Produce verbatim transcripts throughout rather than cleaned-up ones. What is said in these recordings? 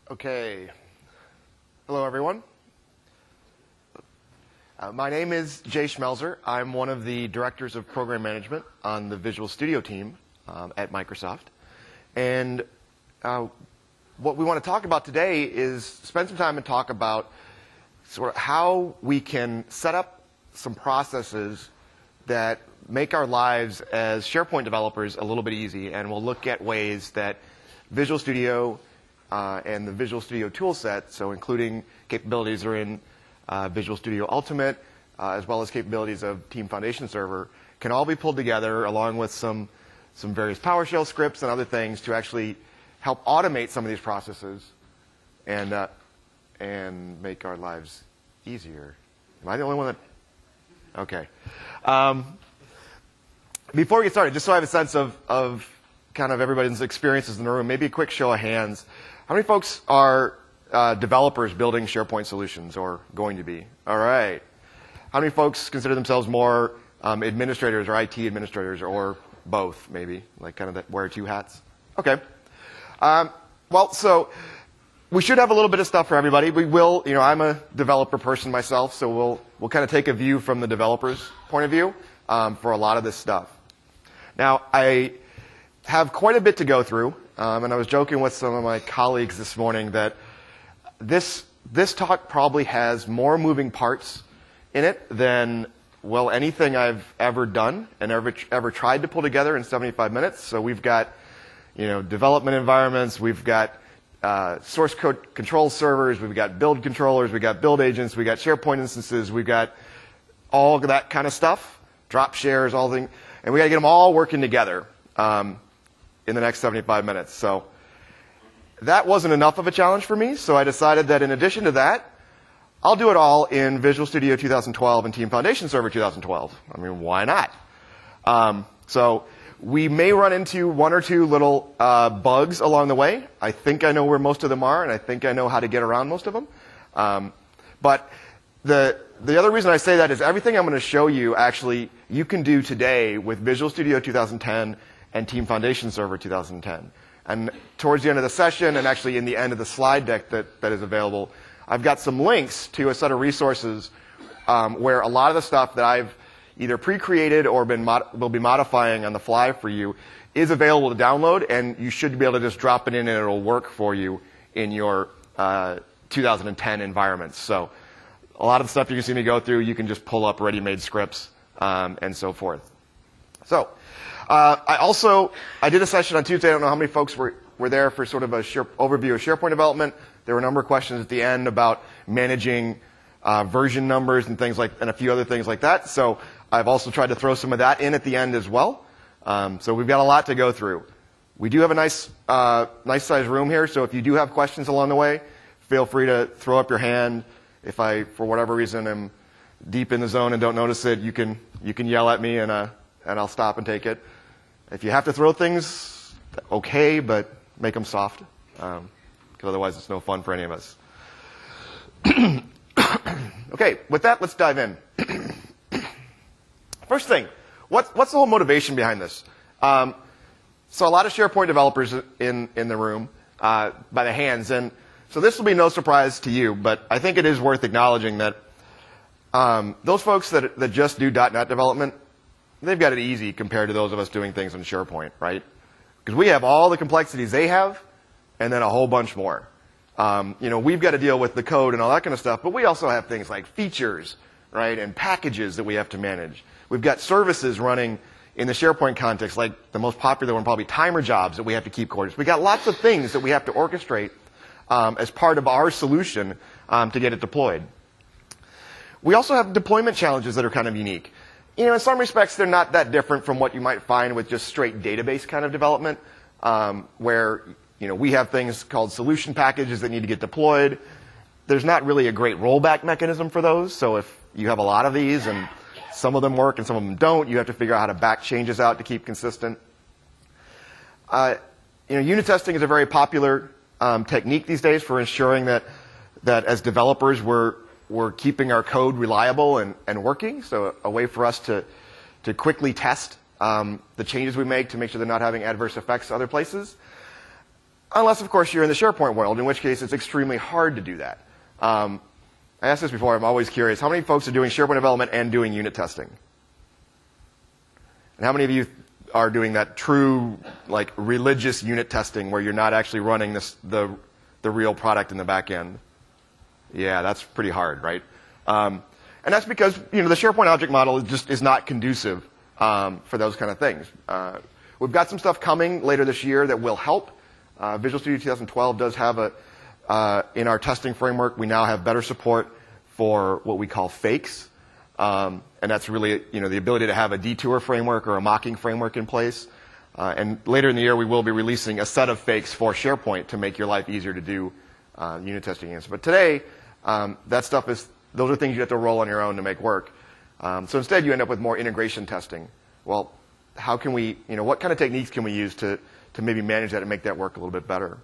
Okay. Hello, everyone. Uh, my name is Jay Schmelzer. I'm one of the directors of program management on the Visual Studio team um, at Microsoft. And uh, what we want to talk about today is spend some time and talk about sort of how we can set up some processes that make our lives as SharePoint developers a little bit easy. And we'll look at ways that Visual Studio uh, and the Visual Studio toolset, so including capabilities that are in uh, Visual Studio Ultimate, uh, as well as capabilities of Team Foundation Server, can all be pulled together along with some, some various PowerShell scripts and other things to actually help automate some of these processes and, uh, and make our lives easier. Am I the only one that? Okay. Um, before we get started, just so I have a sense of, of kind of everybody's experiences in the room, maybe a quick show of hands. How many folks are uh, developers building SharePoint solutions or going to be? All right. How many folks consider themselves more um, administrators or I T administrators or both, maybe, like kind of that wear two hats? Okay. Um, well, so we should have a little bit of stuff for everybody. We will, you know, I'm a developer person myself, so we'll we'll kind of take a view from the developer's point of view um, for a lot of this stuff. Now, I have quite a bit to go through, um, and I was joking with some of my colleagues this morning that this this talk probably has more moving parts in it than, well, anything I've ever done and ever ever tried to pull together in seventy-five minutes. So we've got, you know, development environments, we've got uh, source code control servers, we've got build controllers, we've got build agents, we've got SharePoint instances, we've got all of that kind of stuff, drop shares, all things, and we got to get them all working together um, in the next seventy-five minutes. So that wasn't enough of a challenge for me, so I decided that in addition to that, I'll do it all in Visual Studio two thousand twelve and Team Foundation Server two thousand twelve. I mean, why not? Um, so we may run into one or two little uh, bugs along the way. I think I know where most of them are, and I think I know how to get around most of them. Um, but the the other reason I say that is everything I'm going to show you, actually, you can do today with Visual Studio two thousand ten and Team Foundation Server two thousand ten. And towards the end of the session, and actually in the end of the slide deck that, that is available, I've got some links to a set of resources um, where a lot of the stuff that I've either pre-created or been mod will be modifying on the fly for you is available to download, and you should be able to just drop it in and it'll work for you in your uh, two thousand ten environments. So a lot of the stuff you can see me go through, you can just pull up ready-made scripts um, and so forth. So uh, I also, I did a session on Tuesday. I don't know how many folks were, were there for sort of a share, overview of SharePoint development. There were a number of questions at the end about managing uh, version numbers and things like, and a few other things like that. So I've also tried to throw some of that in at the end as well. Um, so we've got a lot to go through. We do have a nice, uh, nice sized room here. So if you do have questions along the way, feel free to throw up your hand. If I, for whatever reason, am deep in the zone and don't notice it, you can you can yell at me and uh, and I'll stop and take it. If you have to throw things, okay, but make them soft, because um, otherwise it's no fun for any of us. Okay, with that, let's dive in. First thing, what's what's the whole motivation behind this? Um, so a lot of SharePoint developers in in the room uh, by the hands, and so this will be no surprise to you, but I think it is worth acknowledging that um, those folks that, that just do dot net development, they've got it easy compared to those of us doing things in SharePoint, right? Because we have all the complexities they have, and then a whole bunch more. Um, you know, we've got to deal with the code and all that kind of stuff, but we also have things like features, right, and packages that we have to manage. We've got services running in the SharePoint context, like the most popular one, probably timer jobs that we have to keep coordinated. We've got lots of things that we have to orchestrate Um, as part of our solution um, to get it deployed. We also have deployment challenges that are kind of unique. You know, in some respects, they're not that different from what you might find with just straight database kind of development, um, where you know we have things called solution packages that need to get deployed. There's not really a great rollback mechanism for those, so if you have a lot of these and some of them work and some of them don't, you have to figure out how to back changes out to keep consistent. Uh, you know, unit testing is a very popular Um, technique these days for ensuring that that as developers we're we're keeping our code reliable and, and working. So a, a way for us to to quickly test um, the changes we make to make sure they're not having adverse effects other places. Unless, of course, you're in the SharePoint world, in which case it's extremely hard to do that. Um, I asked this before. I'm always curious. How many folks are doing SharePoint development and doing unit testing? And how many of you are doing that true, like, religious unit testing where you're not actually running this, the, the real product in the back end? Yeah, that's pretty hard, right? Um, and that's because, you know, the SharePoint object model is just is not conducive um, for those kind of things. Uh, we've got some stuff coming later this year that will help. Uh, Visual Studio twenty twelve does have a, uh, in our testing framework, we now have better support for what we call fakes. Um, and that's really, you know, the ability to have a detour framework or a mocking framework in place. Uh, and later in the year, we will be releasing a set of fakes for SharePoint to make your life easier to do uh, unit testing against. But today, um, that stuff is, those are things you have to roll on your own to make work. Um, so instead, you end up with more integration testing. Well, how can we, you know, what kind of techniques can we use to, to maybe manage that and make that work a little bit better?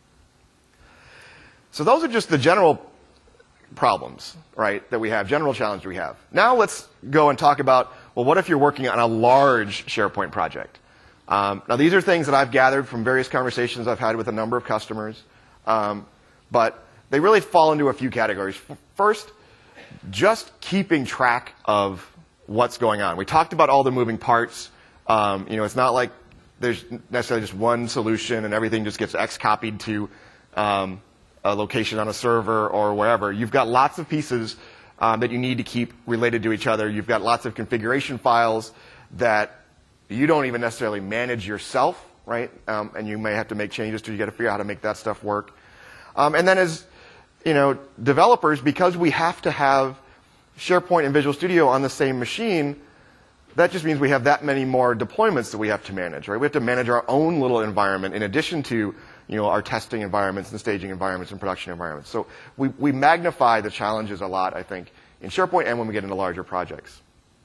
So those are just the general problems, right, that we have, general challenges we have. Now let's go and talk about, well, what if you're working on a large SharePoint project? Um, now these are things that I've gathered from various conversations I've had with a number of customers, um, but they really fall into a few categories. First, just keeping track of what's going on. We talked about all the moving parts. Um, you know, it's not like there's necessarily just one solution and everything just gets X-copied to um, a location on a server or wherever. You've got lots of pieces um, that you need to keep related to each other. You've got lots of configuration files that you don't even necessarily manage yourself, right? Um, and you may have to make changes to. You got to figure out how to make that stuff work. Um, and then as you know, developers, because we have to have SharePoint and Visual Studio on the same machine, that just means we have that many more deployments that we have to manage, right? We have to manage our own little environment in addition to, you know, our testing environments and staging environments and production environments. So we, we magnify the challenges a lot, I think, in SharePoint and when we get into larger projects.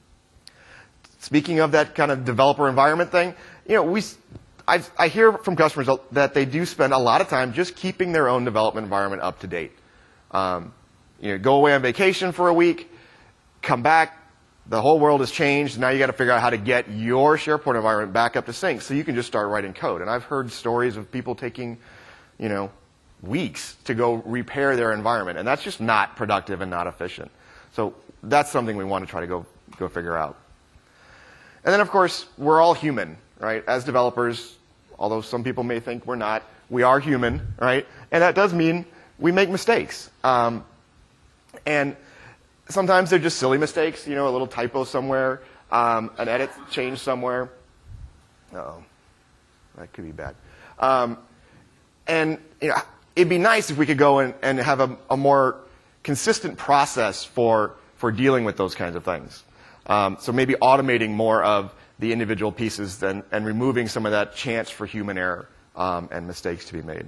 Speaking of that kind of developer environment thing, you know, we, I, I hear from customers that they do spend a lot of time just keeping their own development environment up to date. Um, you know, go away on vacation for a week, come back, the whole world has changed. Now you got to figure out how to get your SharePoint environment back up to sync so you can just start writing code. And I've heard stories of people taking, you know, weeks to go repair their environment, and that's just not productive and not efficient. So that's something we want to try to go go figure out. And then, of course, we're all human, right? As developers, although some people may think we're not, we are human, right? And that does mean we make mistakes. Um, and sometimes they're just silly mistakes, you know, a little typo somewhere, um, an edit change somewhere. Uh-oh, that could be bad. Um, and you know, it'd be nice if we could go and, and have a, a more consistent process for, for dealing with those kinds of things. Um, so maybe automating more of the individual pieces than, and removing some of that chance for human error um, and mistakes to be made.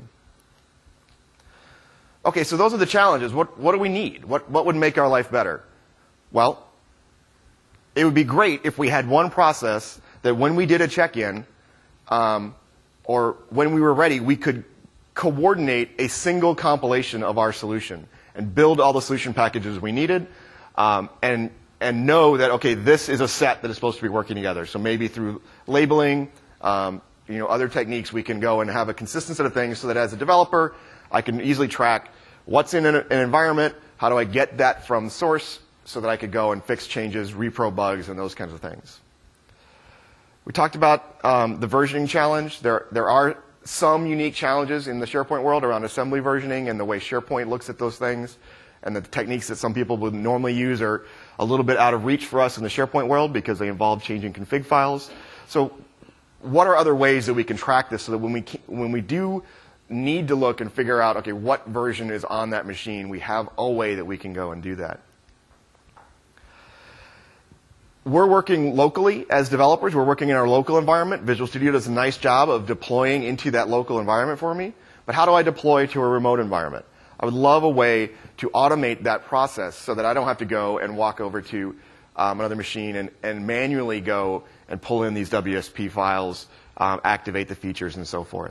Okay, so those are the challenges. What, what do we need? What, what would make our life better? Well, it would be great if we had one process that when we did a check-in, um, or when we were ready, we could coordinate a single compilation of our solution and build all the solution packages we needed, um, and, and know that, okay, this is a set that is supposed to be working together. So maybe through labeling, um, you know, other techniques, we can go and have a consistent set of things so that as a developer, I can easily track what's in an, an environment, how do I get that from source so that I could go and fix changes, repro bugs, and those kinds of things. We talked about um, the versioning challenge. There, there are some unique challenges in the SharePoint world around assembly versioning and the way SharePoint looks at those things. And the techniques that some people would normally use are a little bit out of reach for us in the SharePoint world because they involve changing config files. So what are other ways that we can track this so that when we, when we do need to look and figure out, okay, what version is on that machine, we have a way that we can go and do that. We're working locally as developers. We're working in our local environment. Visual Studio does a nice job of deploying into that local environment for me. But how do I deploy to a remote environment? I would love a way to automate that process so that I don't have to go and walk over to um, another machine and, and manually go and pull in these W S P files, um, activate the features, and so forth.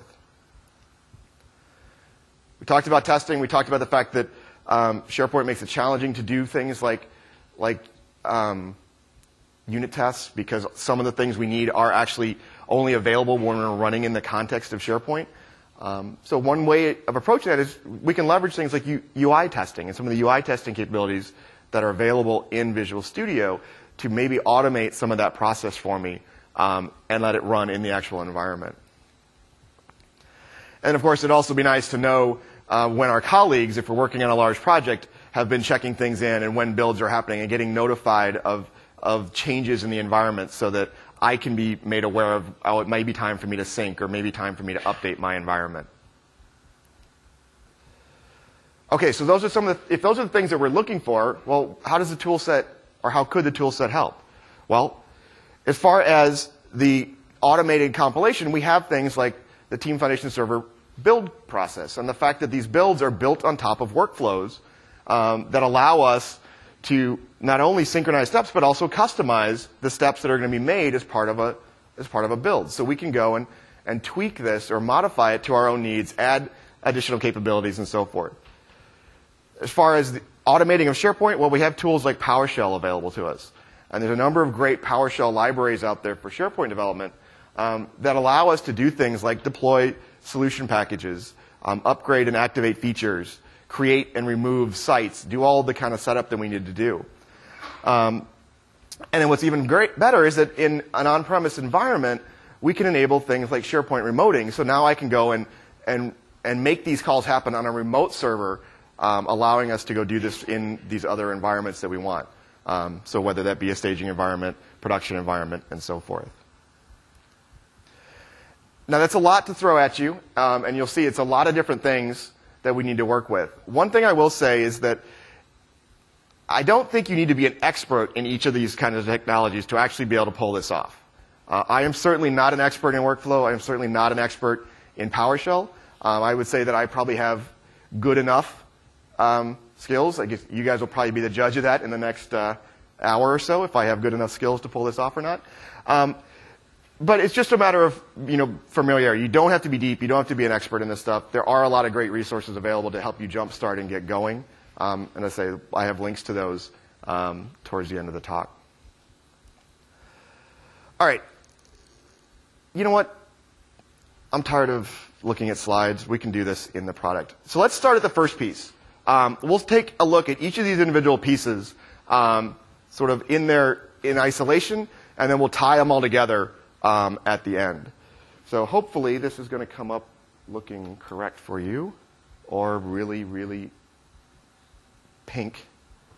We talked about testing. We talked about the fact that um, SharePoint makes it challenging to do things like, like um, unit tests because some of the things we need are actually only available when we're running in the context of SharePoint. Um, so one way of approaching that is we can leverage things like U- UI testing and some of the U I testing capabilities that are available in Visual Studio to maybe automate some of that process for me um, and let it run in the actual environment. And of course, it'd also be nice to know uh, when our colleagues, if we're working on a large project, have been checking things in and when builds are happening and getting notified of, of changes in the environment so that I can be made aware of, oh, it may be time for me to sync or maybe time for me to update my environment. Okay, so those are some of the, if those are the things that we're looking for, well, how does the tool set, or how could the tool set help? Well, as far as the automated compilation, we have things like the Team Foundation Server build process and the fact that these builds are built on top of workflows um, that allow us to not only synchronize steps, but also customize the steps that are going to be made as part of a, as part of a build. So we can go and, and tweak this or modify it to our own needs, add additional capabilities, and so forth. As far as the automating of SharePoint, well, we have tools like PowerShell available to us. And there's a number of great PowerShell libraries out there for SharePoint development um, that allow us to do things like deploy solution packages, um, upgrade and activate features, create and remove sites, do all the kind of setup that we need to do. Um, and then what's even great, better is that in an on-premise environment, we can enable things like SharePoint remoting. So now I can go and, and, and make these calls happen on a remote server, um, allowing us to go do this in these other environments that we want. Um, so whether that be a staging environment, production environment, and so forth. Now that's a lot to throw at you, um, and you'll see it's a lot of different things that we need to work with. One thing I will say is that I don't think you need to be an expert in each of these kinds of technologies to actually be able to pull this off. Uh, I am certainly not an expert in workflow. I am certainly not an expert in PowerShell. Um, I would say that I probably have good enough um, skills. I guess you guys will probably be the judge of that in the next uh, hour or so, if I have good enough skills to pull this off or not. Um, But it's just a matter of, you know, familiarity. You don't have to be deep. You don't have to be an expert in this stuff. There are a lot of great resources available to help you jumpstart and get going. Um, and I say I have links to those um, towards the end of the talk. All right. You know what? I'm tired of looking at slides. We can do this in the product. So let's start at the first piece. Um, we'll take a look at each of these individual pieces, um, sort of in their in isolation, and then we'll tie them all together Um, at the end. So hopefully this is going to come up looking correct for you, or really, really pink.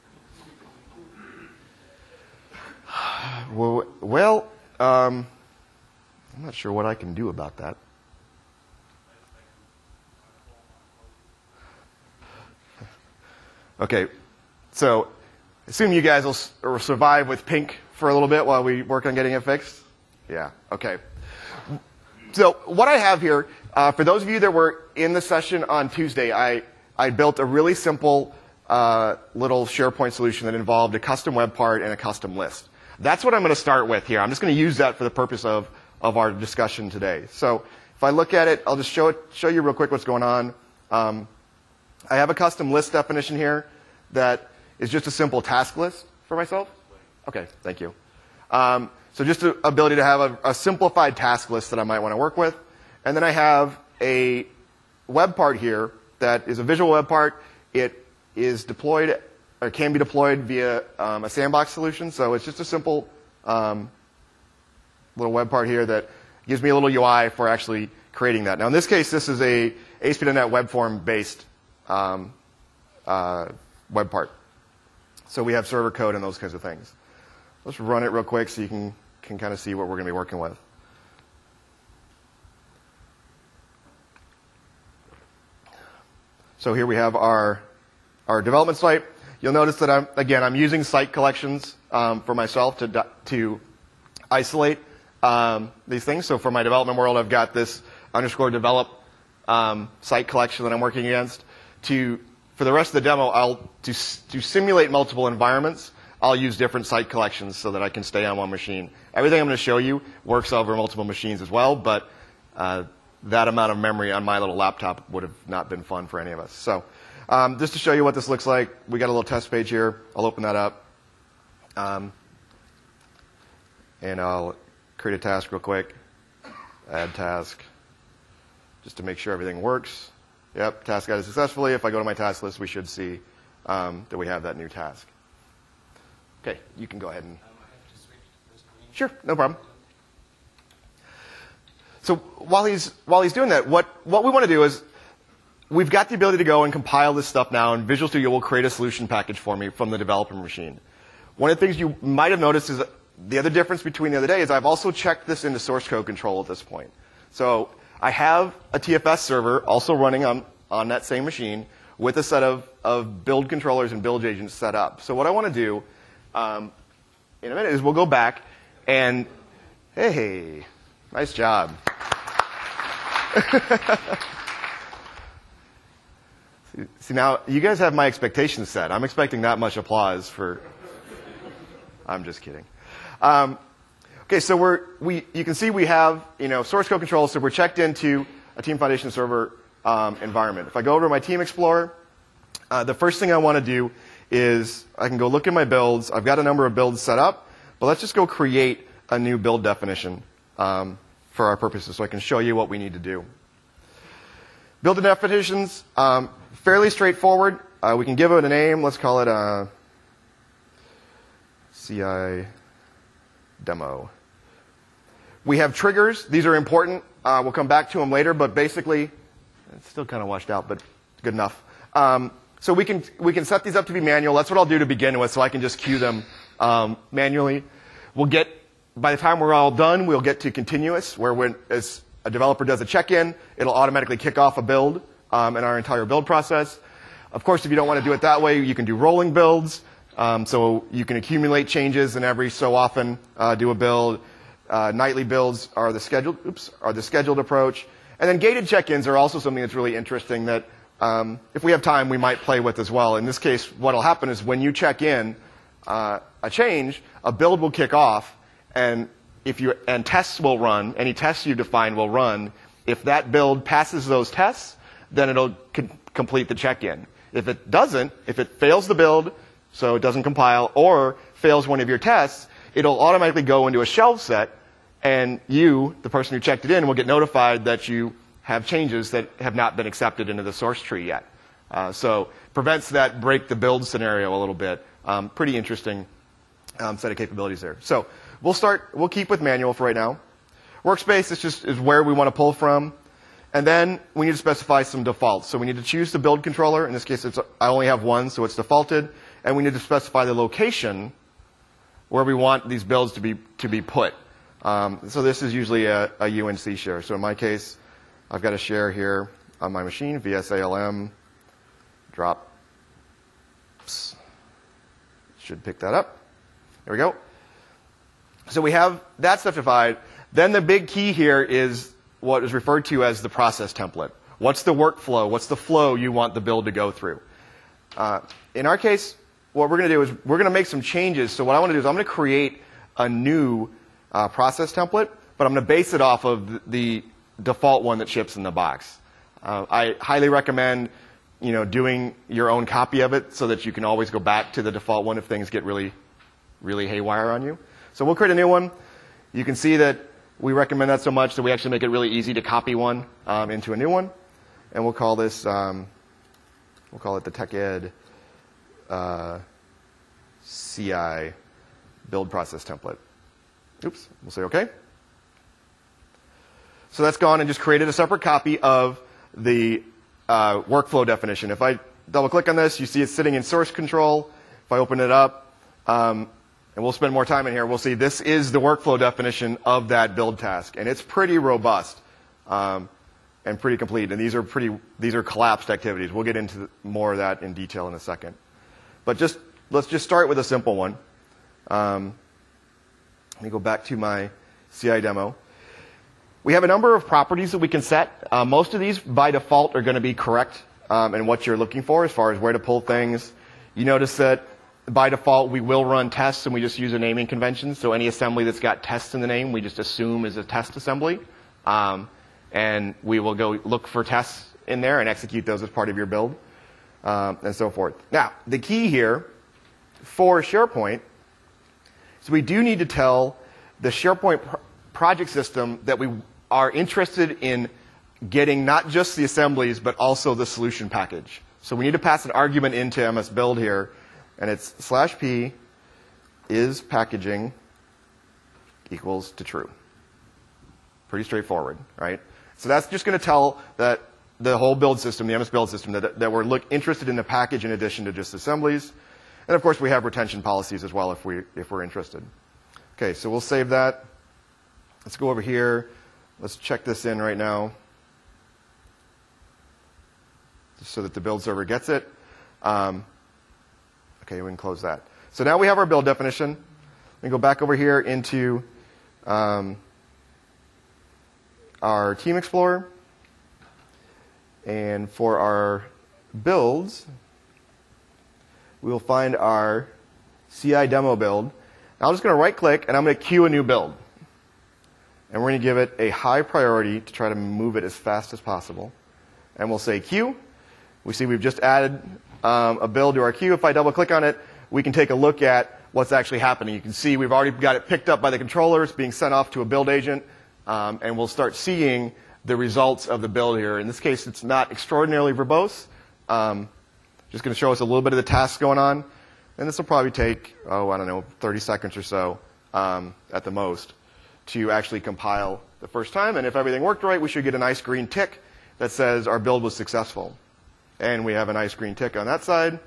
Well, well um, I'm not sure what I can do about that. Okay, so assume you guys will, s- will survive with pink for a little bit while we work on getting it fixed. Yeah, okay. So what I have here, uh, for those of you that were in the session on Tuesday, I, I built a really simple uh, little SharePoint solution that involved a custom web part and a custom list. That's what I'm going to start with here. I'm just going to use that for the purpose of, of our discussion today. So if I look at it, I'll just show, it, show you real quick what's going on. Um, I have a custom list definition here that is just a simple task list for myself. Okay, thank you. Um, So just the ability to have a, a simplified task list that I might want to work with. And then I have a web part here that is a visual web part. It is deployed, or can be deployed via um, a sandbox solution. So it's just a simple um, little web part here that gives me a little U I for actually creating that. Now in this case, this is a A S P dot net web form based um, uh, web part. So we have server code and those kinds of things. Let's run it real quick so you can can kind of see what we're going to be working with. So here we have our, our development site. You'll notice that I'm, again, I'm using site collections um, for myself to, to isolate um, these things. So for my development world, I've got this underscore develop um, site collection that I'm working against. To, for the rest of the demo, I'll, to, to simulate multiple environments, I'll use different site collections so that I can stay on one machine. Everything I'm going to show you works over multiple machines as well, but uh, that amount of memory on my little laptop would have not been fun for any of us. So um, just to show you what this looks like, we got a little test page here. I'll open that up. Um, and I'll create a task real quick. Add task. just to make sure everything works. Yep, task added successfully. If I go to my task list, we should see um, that we have that new task. Okay, you can go ahead and... Um, I have to switch to the screen. Sure, no problem. So while he's, while he's doing that, what, what we want to do is, we've got the ability to go and compile this stuff now, and Visual Studio will create a solution package for me from the developer machine. One of the things you might have noticed is that the other difference between the other day is I've also checked this into source code control at this point. So I have a T F S server also running on, on that same machine with a set of, of build controllers and build agents set up. So what I want to do um, in a minute is we'll go back and, hey, nice job. See, now, you guys have my expectations set. I'm expecting that much applause for... I'm just kidding. Um, okay, so we're, we, you can see we have, you know, source code control, so we're checked into a Team Foundation server um, environment. If I go over to my Team Explorer, uh, the first thing I want to do is I can go look at my builds. I've got a number of builds set up, but let's just go create a new build definition um, for our purposes so I can show you what we need to do. Build definitions, um, fairly straightforward. Uh, we can give it a name. Let's call it a C I demo. We have triggers. These are important. Uh, we'll come back to them later, but basically, it's still kind of washed out, but good enough. Um, so we can, we can set these up to be manual. That's what I'll do to begin with, so I can just queue them um, manually. We'll get, by the time we're all done, we'll get to continuous, where when, as a developer does a check-in, it'll automatically kick off a build um, in our entire build process. Of course, if you don't want to do it that way, you can do rolling builds. Um, so you can accumulate changes and every so often uh, do a build. Uh, nightly builds are the scheduled, oops, are the scheduled approach. And then gated check-ins are also something that's really interesting that um, if we have time, we might play with as well. In this case, what will happen is when you check in uh, a change, a build will kick off, and if you and tests will run. Any tests you define will run. If that build passes those tests, then it'll co- complete the check-in. If it doesn't, if it fails the build, so it doesn't compile, or fails one of your tests, it'll automatically go into a shelve set, and you, the person who checked it in, will get notified that you have changes that have not been accepted into the source tree yet. Uh, so prevents that break the build scenario a little bit. Um, pretty interesting um, set of capabilities there. So we'll start, we'll keep with manual for right now. Workspace is just is where we want to pull from. And then we need to specify some defaults. So we need to choose the build controller. In this case, it's, I only have one, so it's defaulted. And we need to specify the location where we want these builds to be, to be put. Um, so this is usually a, a U N C share. So in my case, I've got a share here on my machine, V S A L M, drop. Oops. Should pick that up. There we go. So we have that specified. Then the big key here is what is referred to as the process template. What's the workflow? What's the flow you want the build to go through? Uh, in our case, what we're going to do is we're going to make some changes. So what I want to do is I'm going to create a new uh, process template, but I'm going to base it off of the default one that ships in the box. Uh, I highly recommend, you know, doing your own copy of it so that you can always go back to the default one if things get really, really haywire on you. So we'll create a new one. You can see that we recommend that so much that we actually make it really easy to copy one um, into a new one. And we'll call this, um, we'll call it the TechEd uh, C I build process template. Oops, we'll say OK. So that's gone and just created a separate copy of the uh, workflow definition. If I double click on this, you see it's sitting in source control. If I open it up, um, and we'll spend more time in here, we'll see this is the workflow definition of that build task. And it's pretty robust um, and pretty complete. And these are pretty, these are collapsed activities. We'll get into more of that in detail in a second. But just, let's just start with a simple one. Um, let me go back to my C I demo. We have a number of properties that we can set. Uh, most of these, by default, are going to be correct um, in what you're looking for as far as where to pull things. You notice that by default, we will run tests, and we just use a naming convention. So any assembly that's got tests in the name, we just assume is a test assembly. Um, and we will go look for tests in there and execute those as part of your build, um, and so forth. Now, the key here for SharePoint is we do need to tell the SharePoint pr project system that we are interested in getting not just the assemblies, but also the solution package. So we need to pass an argument into M S Build here, and it's slash p is packaging equals to true. Pretty straightforward, right? So that's just going to tell that the whole build system, the M S Build system, that, that we're look, interested in the package in addition to just assemblies. And of course, we have retention policies as well if, we, if we're interested. Okay, so we'll save that. Let's go over here. Let's check this in right now, just so that the build server gets it. Um, okay, we can close that. So now we have our build definition. Let me go back over here into um, our Team Explorer. And for our builds, we will find our C I demo build. Now I'm just going to right click and I'm going to queue a new build. And we're going to give it a high priority to try to move it as fast as possible. And we'll say queue. We see we've just added um, a build to our queue. If I double click on it, we can take a look at what's actually happening. You can see we've already got it picked up by the controller. It's being sent off to a build agent. Um, and we'll start seeing the results of the build here. In this case, it's not extraordinarily verbose. Um, just going to show us a little bit of the tasks going on. And this will probably take, oh, I don't know, thirty seconds or so um, at the most to actually compile the first time. And if everything worked right, we should get a nice green tick that says our build was successful. And we have a nice green tick on that side.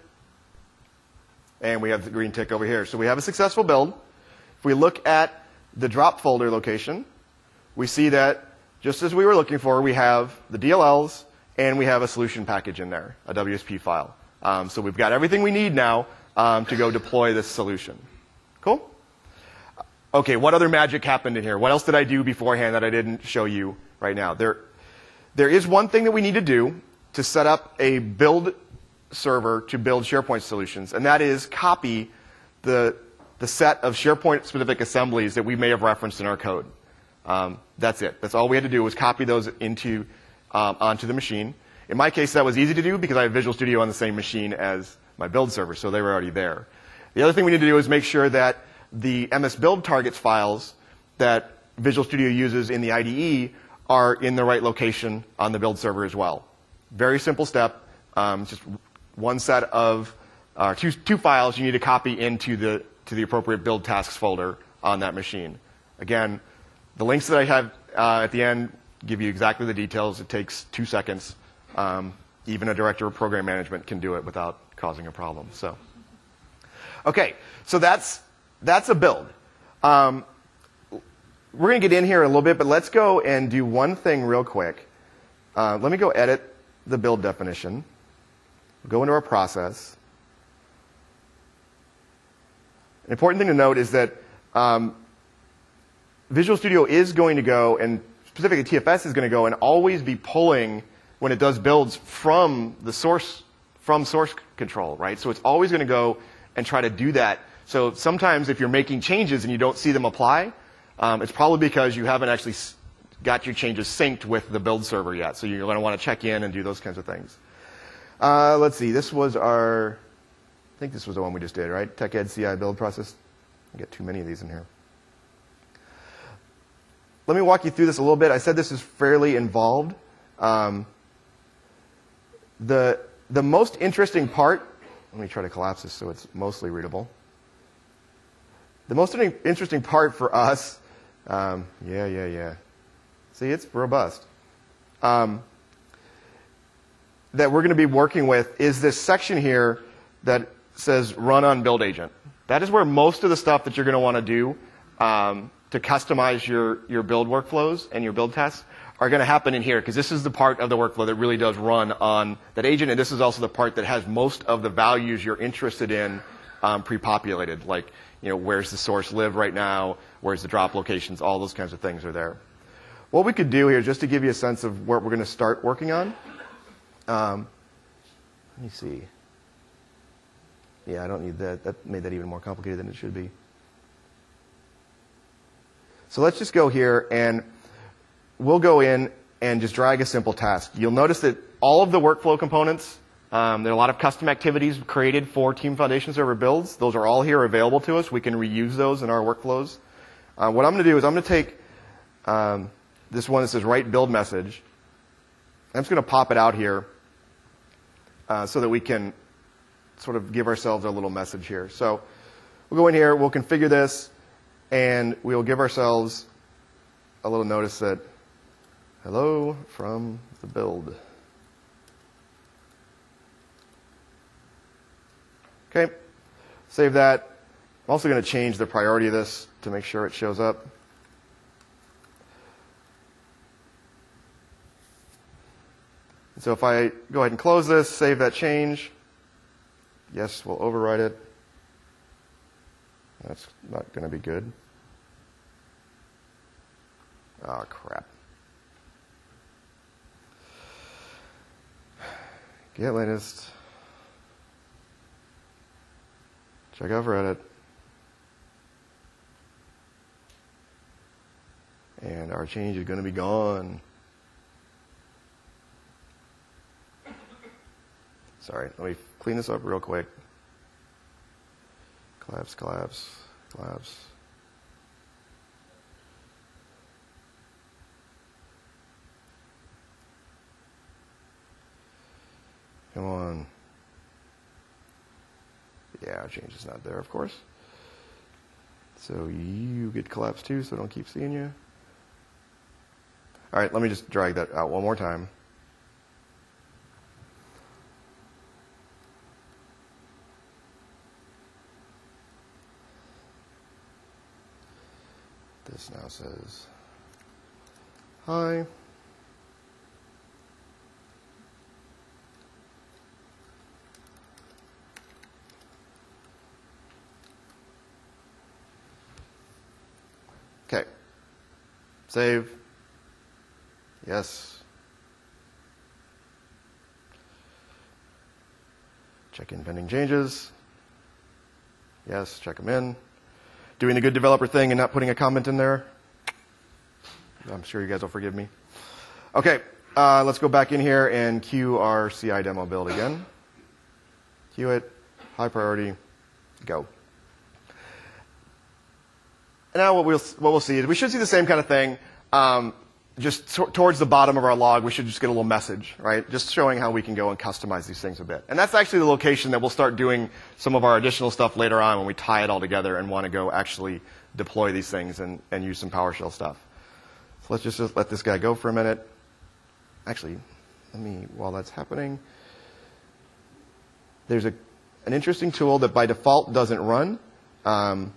And we have the green tick over here. So we have a successful build. If we look at the drop folder location, we see that just as we were looking for, we have the D L Ls and we have a solution package in there, a W S P file. Um, so we've got everything we need now um, to go deploy this solution. Cool? Okay, what other magic happened in here? What else did I do beforehand that I didn't show you right now? There, there is one thing that we need to do to set up a build server to build SharePoint solutions, and that is copy the, the set of SharePoint-specific assemblies that we may have referenced in our code. Um, that's it. That's all we had to do was copy those into, um, onto the machine. In my case, that was easy to do because I have Visual Studio on the same machine as my build server, so they were already there. The other thing we need to do is make sure that the M S Build targets files that Visual Studio uses in the I D E are in the right location on the build server as well. Very simple step. Um, just one set of uh, two, two files you need to copy into the, to the appropriate build tasks folder on that machine. Again, the links that I have uh, at the end give you exactly the details. It takes two seconds. Um, even a director of program management can do it without causing a problem. So, okay, so that's that's a build. Um, we're going to get in here a little bit, but let's go and do one thing real quick. Uh, let me go edit the build definition. Go into our process. An important thing to note is that um, Visual Studio is going to go, and specifically T F S is going to go and always be pulling when it does builds from the source, from source control, right? So it's always going to go and try to do that. So sometimes if you're making changes and you don't see them apply, um, it's probably because you haven't actually got your changes synced with the build server yet. So you're going to want to check in and do those kinds of things. Uh, let's see. This was our, I think this was the one we just did, right? TechEd C I build process. I get too many of these in here. Let me walk you through this a little bit. I said this is fairly involved. Um, the, the most interesting part, let me try to collapse this so it's mostly readable. The most interesting part for us, um, yeah, yeah, yeah. See, it's robust. Um, that we're going to be working with is this section here that says run on build agent. That is where most of the stuff that you're going to want to do um, to customize your, your build workflows and your build tests are going to happen in here, because this is the part of the workflow that really does run on that agent, and this is also the part that has most of the values you're interested in um, pre-populated, like, you know, where's the source live right now, where's the drop locations, all those kinds of things are there. What we could do here, just to give you a sense of what we're going to start working on, um, let me see. Yeah, I don't need that. That made that even more complicated than it should be. So let's just go here, and we'll go in and just drag a simple task. You'll notice that all of the workflow components, um, there are a lot of custom activities created for Team Foundation Server builds. Those are all here available to us. We can reuse those in our workflows. Uh, what I'm going to do is I'm going to take um, this one that says write build message, I'm just going to pop it out here uh, so that we can sort of give ourselves a little message here. So we'll go in here, we'll configure this, and we'll give ourselves a little notice that, hello from the build. Okay, save that. I'm also going to change the priority of this to make sure it shows up. So if I go ahead and close this, save that change, yes, we'll override it. That's not going to be good. Oh, crap. Get latest. Check out Reddit. And our change is going to be gone. Sorry, let me clean this up real quick. Collapse, collapse, collapse. Come on. Yeah, change is not there, of course. So you get collapsed too, so I don't keep seeing you. All right, let me just drag that out one more time. This now says, hi. Okay. Save. Yes. Check in pending changes. Yes, check them in. Doing the good developer thing and not putting a comment in there. I'm sure you guys will forgive me. Okay, uh, let's go back in here and queue our C I demo build again. Queue it, high priority, go. And now what we'll, what we'll see is we should see the same kind of thing. Um, just t- towards the bottom of our log, we should just get a little message, right? Just showing how we can go and customize these things a bit. And that's actually the location that we'll start doing some of our additional stuff later on when we tie it all together and want to go actually deploy these things and, and use some PowerShell stuff. So let's just, just let this guy go for a minute. Actually, let me, while that's happening, there's a, an interesting tool that by default doesn't run. Um,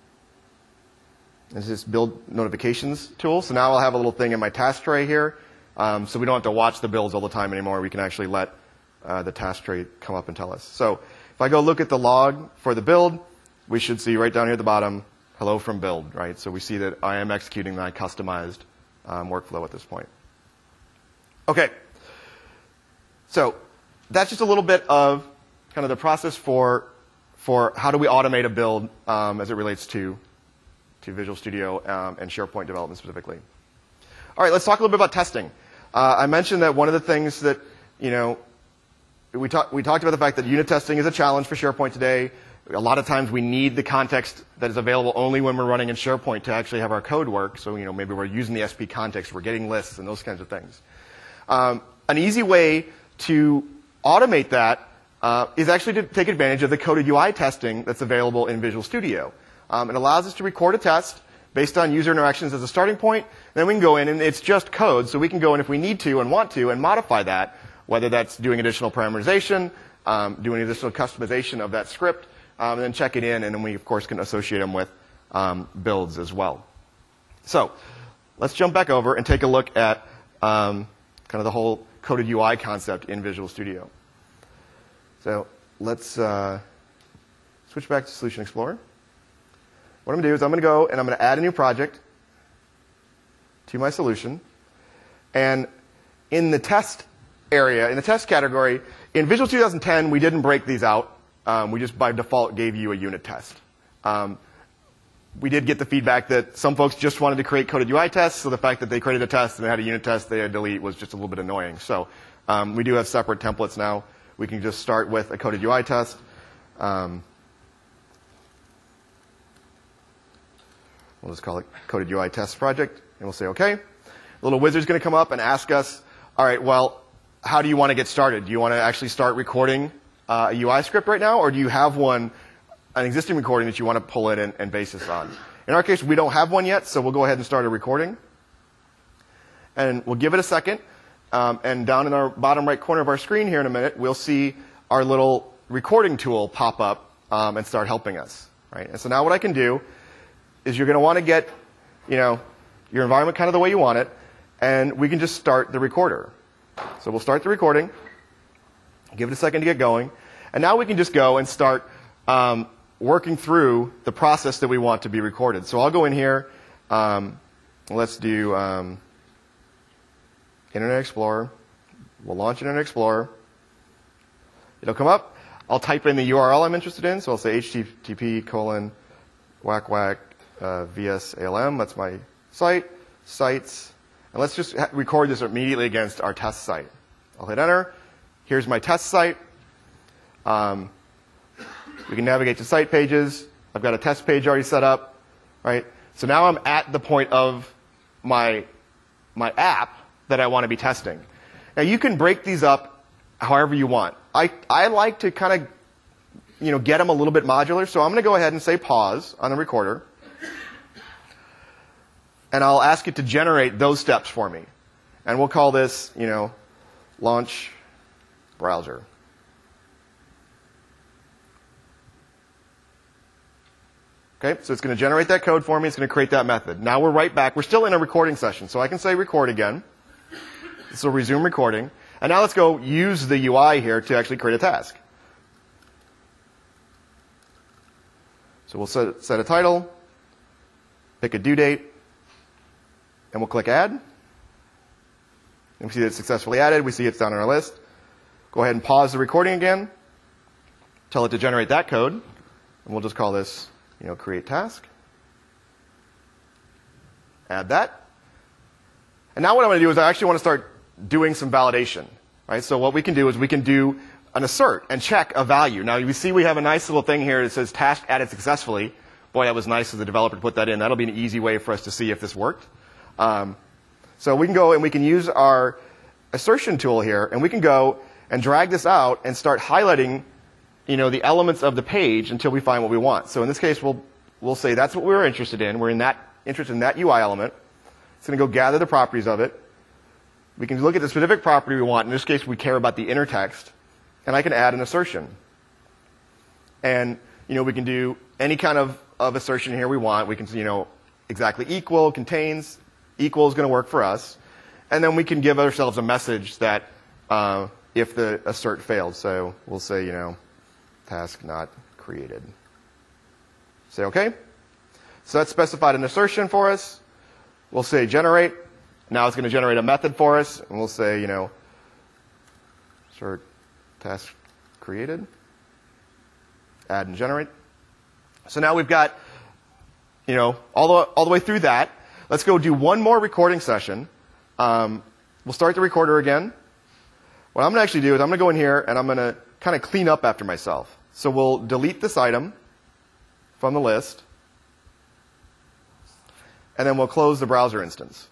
This is this build notifications tool. So now I'll have a little thing in my task tray here. Um, so we don't have to watch the builds all the time anymore. We can actually let uh, the task tray come up and tell us. So if I go look at the log for the build, we should see right down here at the bottom, hello from build, right? So we see that I am executing my customized um, workflow at this point. Okay. So that's just a little bit of kind of the process for, for how do we automate a build um, as it relates to to Visual Studio um, and SharePoint development specifically. All right, let's talk a little bit about testing. Uh, I mentioned that one of the things that, you know, we, talk, we talked about the fact that unit testing is a challenge for SharePoint today. A lot of times we need the context that is available only when we're running in SharePoint to actually have our code work. So, you know, maybe we're using the S P context, we're getting lists and those kinds of things. Um, an easy way to automate that uh, is actually to take advantage of the coded U I testing that's available in Visual Studio. Um, it allows us to record a test based on user interactions as a starting point. Then we can go in, and it's just code, so we can go in if we need to and want to and modify that, whether that's doing additional parameterization, um, doing additional customization of that script, um, and then check it in, and then we, of course, can associate them with um, builds as well. So let's jump back over and take a look at um, kind of the whole coded U I concept in Visual Studio. So let's uh, switch back to Solution Explorer. What I'm going to do is I'm going to go and I'm going to add a new project to my solution. And in the test area, in the test category, in Visual two thousand ten, we didn't break these out. Um, we just by default gave you a unit test. Um, we did get the feedback that some folks just wanted to create coded U I tests, so the fact that they created a test and they had a unit test they had to delete was just a little bit annoying. So um, we do have separate templates now. We can just start with a coded U I test. Um, We'll just call it Coded U I Test Project, and we'll say OK. The little wizard's going to come up and ask us, all right, well, how do you want to get started? Do you want to actually start recording uh, a U I script right now, or do you have one, an existing recording that you want to pull in and, and base this on? In our case, we don't have one yet, so we'll go ahead and start a recording. And we'll give it a second. Um, and down in our bottom right corner of our screen here in a minute, we'll see our little recording tool pop up um, and start helping us. Right? And so now what I can do is you're going to want to get, you know, your environment kind of the way you want it, and we can just start the recorder. So we'll start the recording, give it a second to get going, and now we can just go and start um, working through the process that we want to be recorded. So I'll go in here. Um, let's do um, Internet Explorer. We'll launch Internet Explorer. It'll come up. I'll type in the U R L I'm interested in. So I'll say H T T P colon whack whack uh, V S A L M. That's my site. Sites. And let's just ha- record this immediately against our test site. I'll hit enter. Here's my test site. Um, we can navigate to site pages. I've got a test page already set up. Right? So now I'm at the point of my, my app that I want to be testing. Now you can break these up however you want. I, I like to kind of, you know, get them a little bit modular, so I'm going to go ahead and say pause on the recorder. And I'll ask it to generate those steps for me. And we'll call this, you know, launch browser. Okay, so it's going to generate that code for me. It's going to create that method. Now we're right back. We're still in a recording session, so I can say record again. This will resume recording. And now let's go use the U I here to actually create a task. So we'll set, set a title, pick a due date, and we'll click add. And we see that it's successfully added. We see it's down on our list. Go ahead and pause the recording again. Tell it to generate that code. And we'll just call this, you know, create task. Add that. And now what I'm going to do is I actually want to start doing some validation. Right? So what we can do is we can do an assert and check a value. Now you see we have a nice little thing here that says task added successfully. Boy, that was nice of the developer to put that in. That'll be an easy way for us to see if this worked. Um, so we can go and we can use our assertion tool here, and we can go and drag this out and start highlighting, you know, the elements of the page until we find what we want. So in this case, we'll we'll say that's what we're interested in. We're in that interested in that U I element. It's going to go gather the properties of it. We can look at the specific property we want. In this case, we care about the inner text, and I can add an assertion. And you know, we can do any kind of, of assertion here we want. We can, you know, exactly equal, contains, equal is going to work for us. And then we can give ourselves a message that uh, if the assert failed. So we'll say, you know, task not created. Say OK. So that's specified an assertion for us. We'll say generate. Now it's going to generate a method for us, and we'll say, you know, assert task created, add and generate. So now we've got, you know, all the all the way through that. Let's go do one more recording session. Um, we'll start the recorder again. What I'm going to actually do is I'm going to go in here and I'm going to kind of clean up after myself. So we'll delete this item from the list, and then we'll close the browser instance.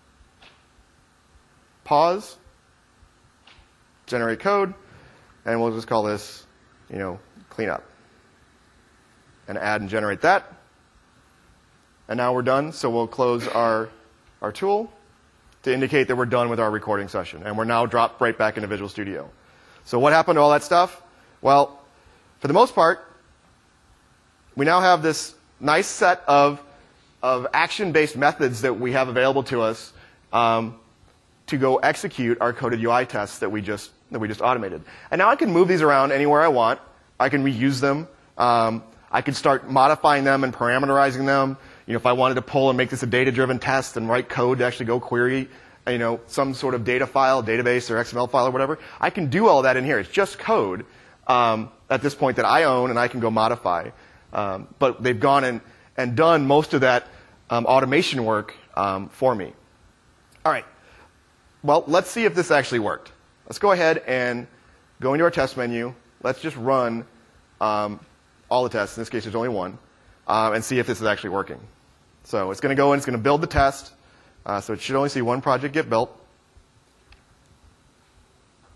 Pause, generate code, and we'll just call this, you know, cleanup. And add and generate that. And now we're done, so we'll close our, our tool to indicate that we're done with our recording session. And we're now dropped right back into Visual Studio. So what happened to all that stuff? Well, for the most part, we now have this nice set of, of action-based methods that we have available to us um, to go execute our coded U I tests that we just that we just automated. And now I can move these around anywhere I want. I can reuse them. Um, I can start modifying them and parameterizing them. You know, if I wanted to pull and make this a data-driven test and write code to actually go query, you know, some sort of data file, database or X M L file or whatever, I can do all that in here. It's just code um, at this point that I own and I can go modify. Um, but they've gone and, and done most of that um, automation work um, for me. All right. Well, let's see if this actually worked. Let's go ahead and go into our test menu. Let's just run um, all the tests. In this case, there's only one. Um, and see if this is actually working. So it's going to go in. It's going to build the test. Uh, so it should only see one project get built.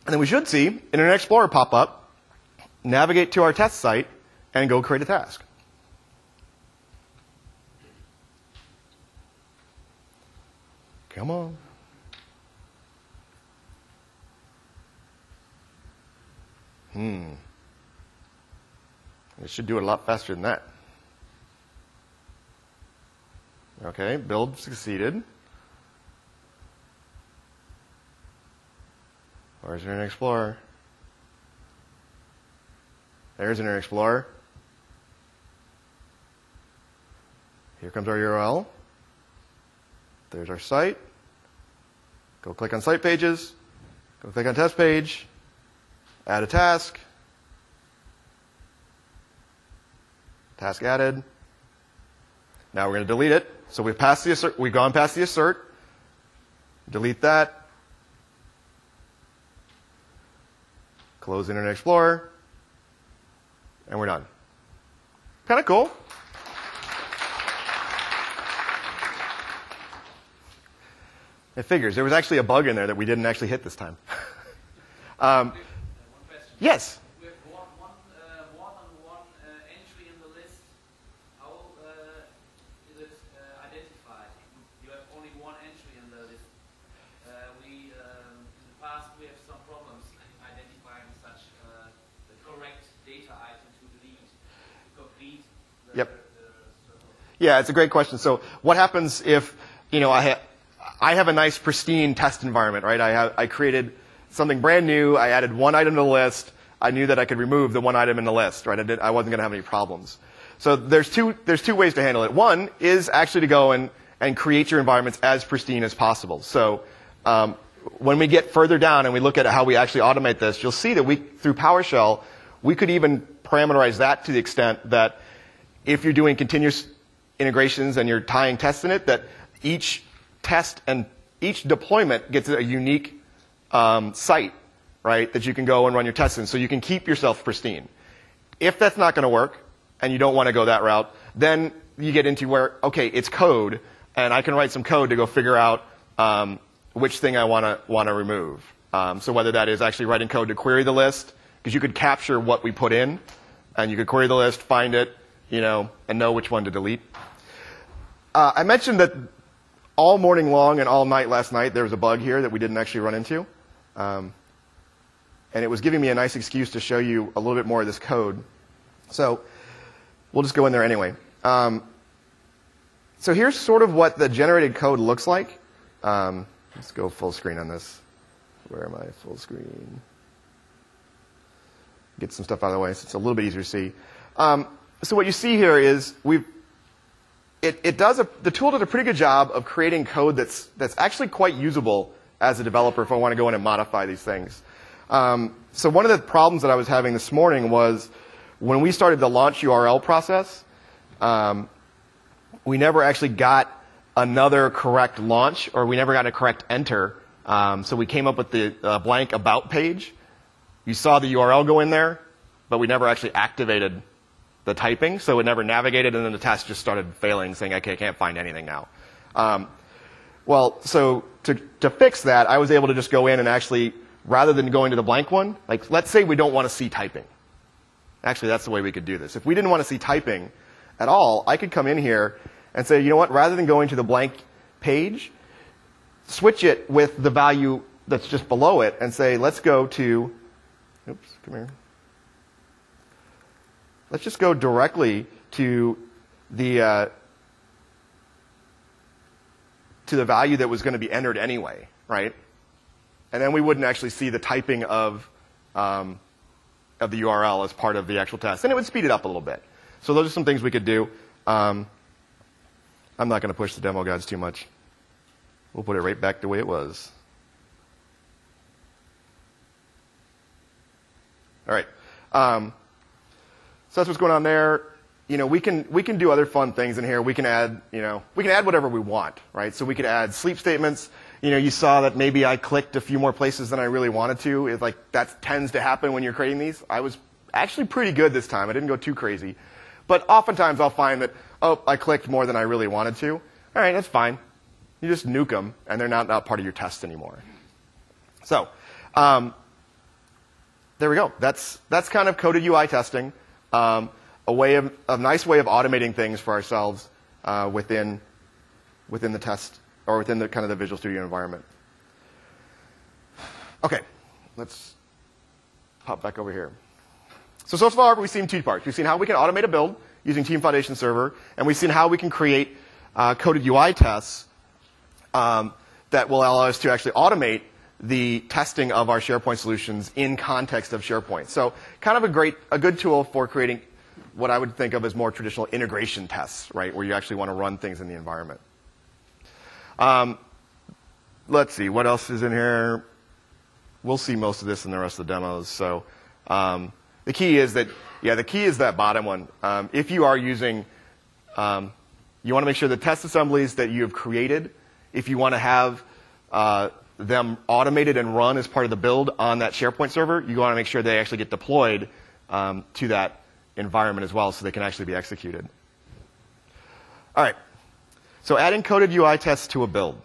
And then we should see Internet Explorer pop up, navigate to our test site, and go create a task. Come on. Hmm. It should do it a lot faster than that. Okay, build succeeded. Where's Internet Explorer? There's Internet Explorer. Here comes our U R L. There's our site. Go click on Site Pages. Go click on Test Page. Add a task. Task added. Now we're going to delete it. So we've passed the assert, we've gone past the assert. Delete that. Close Internet Explorer. And we're done. Kind of cool. It figures. There was actually a bug in there that we didn't actually hit this time. um, yes? We have one, one, uh, more than one uh, entry in the list. How uh, is it uh, identified? You have only one entry in the list. Uh, we, um, in the past, we have some problems identifying such uh, the correct data item to delete, to complete the, Yep. the circle. Yeah, it's a great question. So what happens if, you know, I have I have a nice pristine test environment, right? I have I created something brand new. I added one item to the list. I knew that I could remove the one item in the list, right? I did I wasn't going to have any problems. So there's two there's two ways to handle it. One is actually to go and and create your environments as pristine as possible. So um, when we get further down and we look at how we actually automate this, you'll see that we through PowerShell we could even parameterize that to the extent that if you're doing continuous integrations and you're tying tests in it, that each test and each deployment gets a unique um, site, right, that you can go and run your tests in, so you can keep yourself pristine. If that's not going to work, and you don't want to go that route, then you get into where, okay, it's code, and I can write some code to go figure out um, which thing I want to want to remove. Um, so whether that is actually writing code to query the list, because you could capture what we put in, and you could query the list, find it, you know, and know which one to delete. Uh, I mentioned that all morning long and all night last night, there was a bug here that we didn't actually run into. Um, and it was giving me a nice excuse to show you a little bit more of this code. So we'll just go in there anyway. Um, so here's sort of what the generated code looks like. Um, let's go full screen on this. Where am I? Full screen. Get some stuff out of the way so it's a little bit easier to see. Um, so what you see here is we've It, it does a, the tool did a pretty good job of creating code that's, that's actually quite usable as a developer if I want to go in and modify these things. Um, so one of the problems that I was having this morning was when we started the launch U R L process, um, we never actually got another correct launch, or we never got a correct enter. Um, so we came up with the uh, blank about page. You saw the U R L go in there, but we never actually activated the typing, so it never navigated, and then the test just started failing, saying, okay, I can't find anything now. Um, well, so to, to fix that, I was able to just go in and actually, rather than going to the blank one, like let's say we don't want to see typing. Actually, that's the way we could do this. If we didn't want to see typing at all, I could come in here and say, you know what, rather than going to the blank page, switch it with the value that's just below it and say, let's go to, oops, come here. Let's just go directly to the uh, to the value that was going to be entered anyway, right? And then we wouldn't actually see the typing of um, of the U R L as part of the actual test, and it would speed it up a little bit. So those are some things we could do. Um, I'm not going to push the demo guides too much. We'll put it right back the way it was. All right. Um, So that's what's going on there. You know, we can we can do other fun things in here. We can add, you know, we can add whatever we want, right? So we could add sleep statements. You know, you saw that maybe I clicked a few more places than I really wanted to. It's like that tends to happen when you're creating these. I was actually pretty good this time. I didn't go too crazy. But oftentimes I'll find that, oh, I clicked more than I really wanted to. All right, that's fine. You just nuke them, and they're not, not part of your test anymore. So um, there we go. That's, that's kind of coded U I testing, um, a way of, a nice way of automating things for ourselves uh, within, within the test, or within the kind of the Visual Studio environment. Okay, let's hop back over here. So, so far we've seen two parts. We've seen how we can automate a build using Team Foundation Server, and we've seen how we can create uh, coded U I tests um, that will allow us to actually automate the testing of our SharePoint solutions in context of SharePoint. So kind of a great, a good tool for creating what I would think of as more traditional integration tests, right, where you actually want to run things in the environment. Um, let's see, what else is in here? We'll see most of this in the rest of the demos. So um, the key is that, yeah, the key is that bottom one. Um, if you are using, um, you want to make sure the test assemblies that you have created, if you want to have uh, them automated and run as part of the build on that SharePoint server, you want to make sure they actually get deployed um, to that environment as well so they can actually be executed. All right. So adding coded U I tests to a build.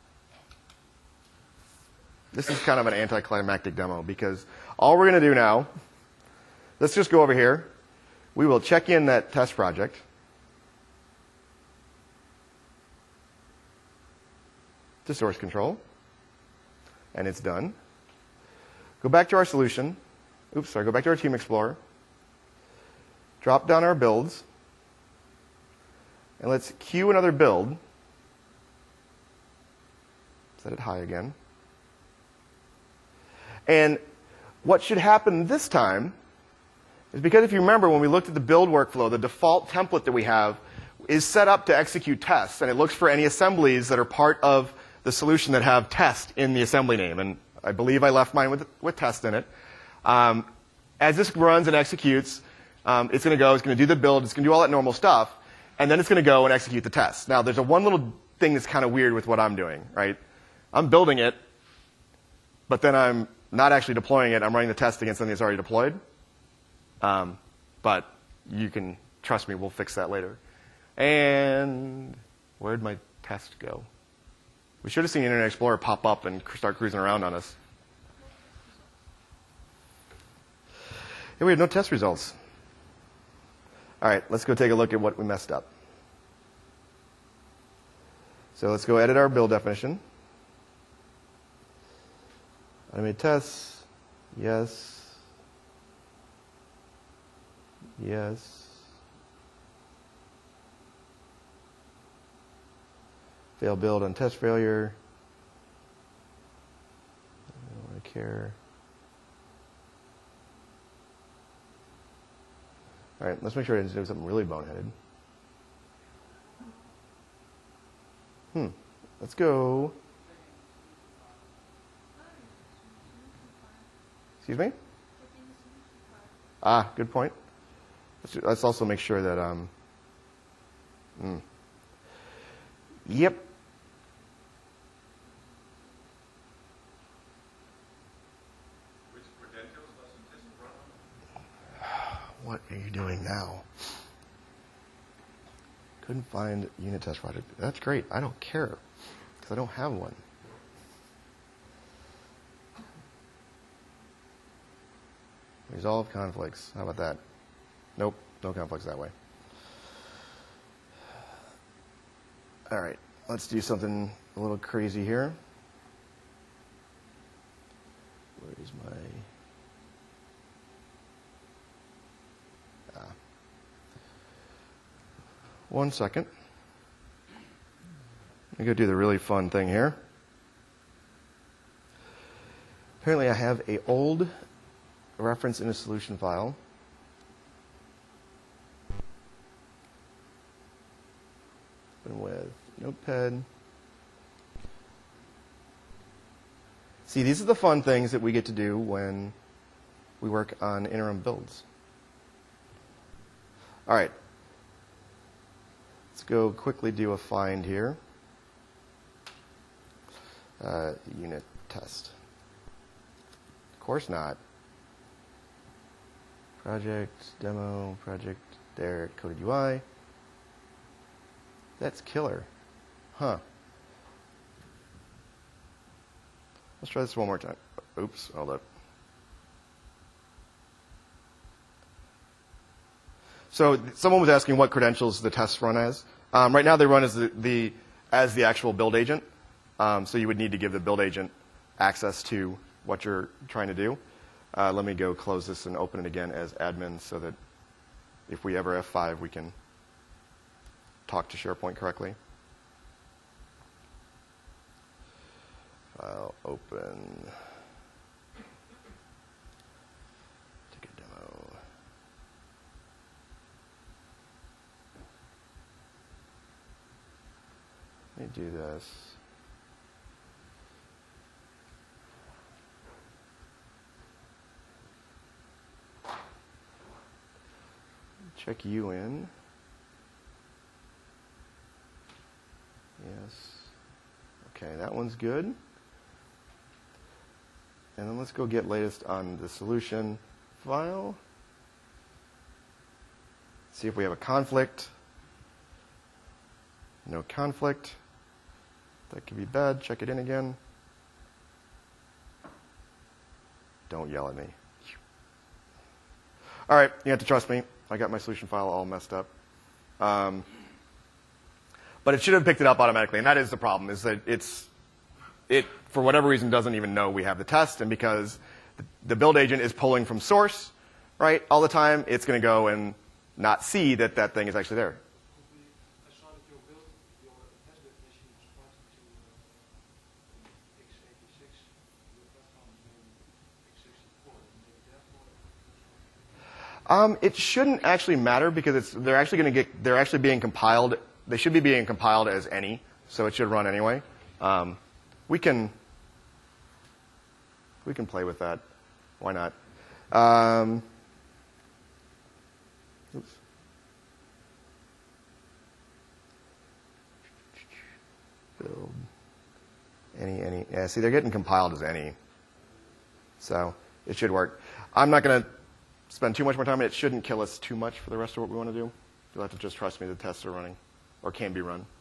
This is kind of an anticlimactic demo because all we're going to do now, let's just go over here. We will check in that test project. To source control. And it's done. Go back to our solution. Oops, sorry, go back to our Team Explorer. Drop down our builds. And let's queue another build. Set it high again. And what should happen this time is because if you remember when we looked at the build workflow, the default template that we have is set up to execute tests. And it looks for any assemblies that are part of the solution that have test in the assembly name. And I believe I left mine with, with test in it. Um, as this runs and executes, um, it's going to go, it's going to do the build, it's going to do all that normal stuff, and then it's going to go and execute the test. Now, there's a one little thing that's kind of weird with what I'm doing, right? I'm building it, but then I'm not actually deploying it. I'm running the test against something that's already deployed. Um, but you can trust me, we'll fix that later. And where'd my test go? We should have seen Internet Explorer pop up and start cruising around on us. And we have no test results. All right, let's go take a look at what we messed up. So let's go edit our build definition. Automate tests. Yes. Yes. Fail build on test failure. I don't really care. All right, let's make sure I didn't do something really boneheaded. Hmm. Let's go. Excuse me? Ah, good point. Let's, let's also make sure that. Um, mm. Yep. What are you doing now? Couldn't find unit test project. That's great. I don't care because I don't have one. Resolve conflicts. How about that? Nope, no conflicts that way. All right, let's do something a little crazy here. Where is my... Ah. One second. Let me go do the really fun thing here. Apparently I have a old reference in a solution file. Open with Notepad. See, these are the fun things that we get to do when we work on interim builds. All right. Let's go quickly do a find here. Uh, unit test. Of course not. Project, demo, project, there, coded U I. That's killer. Huh. Let's try this one more time. Oops, hold up. So th- someone was asking what credentials the tests run as. Um, right now they run as the, the as the actual build agent. Um, so you would need to give the build agent access to what you're trying to do. Uh, let me go close this and open it again as admin so that if we ever F five, we can talk to SharePoint correctly. File open. Take a demo. Let me do this. Check you in. Yes. Okay, that one's good. And then let's go get latest on the solution file. See if we have a conflict. No conflict. That could be bad. Check it in again. Don't yell at me. All right, you have to trust me. I got my solution file all messed up. Um, but it should have picked it up automatically, and that is the problem, is that it's, it, for whatever reason, doesn't even know we have the test, and because the build agent is pulling from source, right, all the time, it's going to go and not see that that thing is actually there. I saw that your build, your test definition was pointing to uh, x eighty-six, your platform is x sixty-four, and maybe therefore. Um, it shouldn't actually matter because it's, they're actually going to get, they're actually being compiled. They should be being compiled as any, so it should run anyway. Um, we can, we can play with that. Why not? Um, oops. Build any, any. Yeah, see, they're getting compiled as any, so it should work. I'm not going to spend too much more time. It shouldn't kill us too much for the rest of what we want to do. You'll have to just trust me the tests are running, or can be run.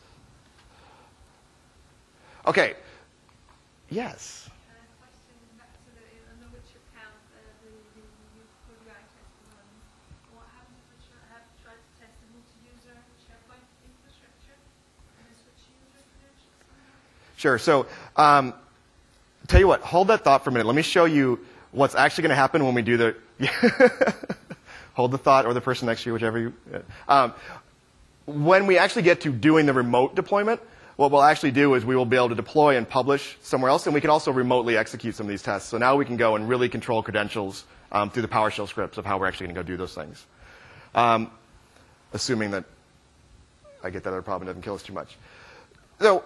Okay. Yes? Uh, question back to the, under which account uh, the, the, the code U I test runs. What happens if we try, have tried to test the multi-user SharePoint infrastructure and then switch user credentials somehow? Sure. So, um, tell you what, hold that thought for a minute. Let me show you what's actually going to happen when we do the hold the thought, or the person next to you, whichever you. Um, when we actually get to doing the remote deployment, what we'll actually do is we will be able to deploy and publish somewhere else, and we can also remotely execute some of these tests. So now we can go and really control credentials um, through the PowerShell scripts of how we're actually going to go do those things. Um, assuming that I get that other problem doesn't kill us too much. So,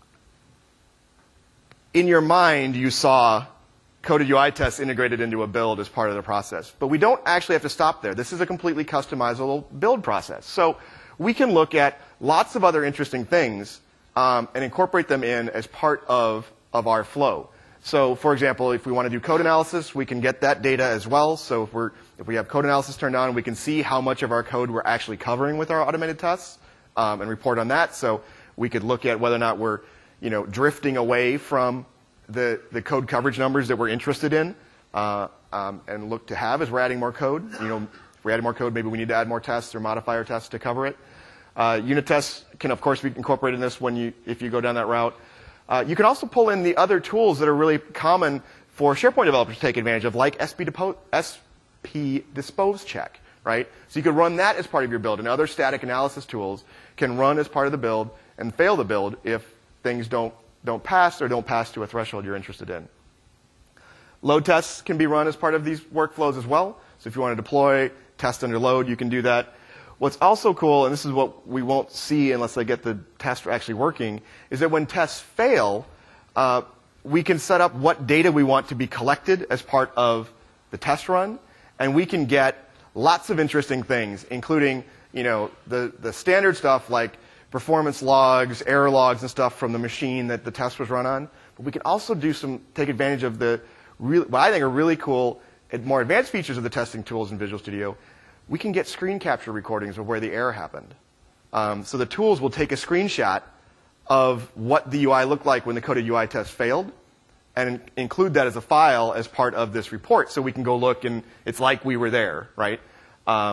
in your mind, you saw coded U I tests integrated into a build as part of the process. But we don't actually have to stop there. This is a completely customizable build process. So we can look at lots of other interesting things um, and incorporate them in as part of, of our flow. So for example, if we want to do code analysis, we can get that data as well. So if, we're, if we have code analysis turned on, we can see how much of our code we're actually covering with our automated tests um, and report on that. So we could look at whether or not we're you know, drifting away from the, the code coverage numbers that we're interested in uh, um, and look to have as we're adding more code. You know, if we're adding more code, maybe we need to add more tests or modifier tests to cover it. Uh, unit tests can, of course, be incorporated in this when you, if you go down that route. Uh, you can also pull in the other tools that are really common for SharePoint developers to take advantage of, like S P, Depo S P Dispose Check, right? So you could run that as part of your build, and other static analysis tools can run as part of the build and fail the build if things don't don't pass or don't pass to a threshold you're interested in. Load tests can be run as part of these workflows as well. So if you want to deploy, test under load, you can do that. What's also cool, and this is what we won't see unless I get the test actually working, is that when tests fail, uh, we can set up what data we want to be collected as part of the test run, and we can get lots of interesting things, including you know, the, the standard stuff like performance logs, error logs, and stuff from the machine that the test was run on. But we can also do some, take advantage of the, really, what I think are really cool, and more advanced features of the testing tools in Visual Studio. We can get screen capture recordings of where the error happened. Um, so the tools will take a screenshot of what the U I looked like when the coded U I test failed, and include that as a file as part of this report, so we can go look and it's like we were there, right? Um,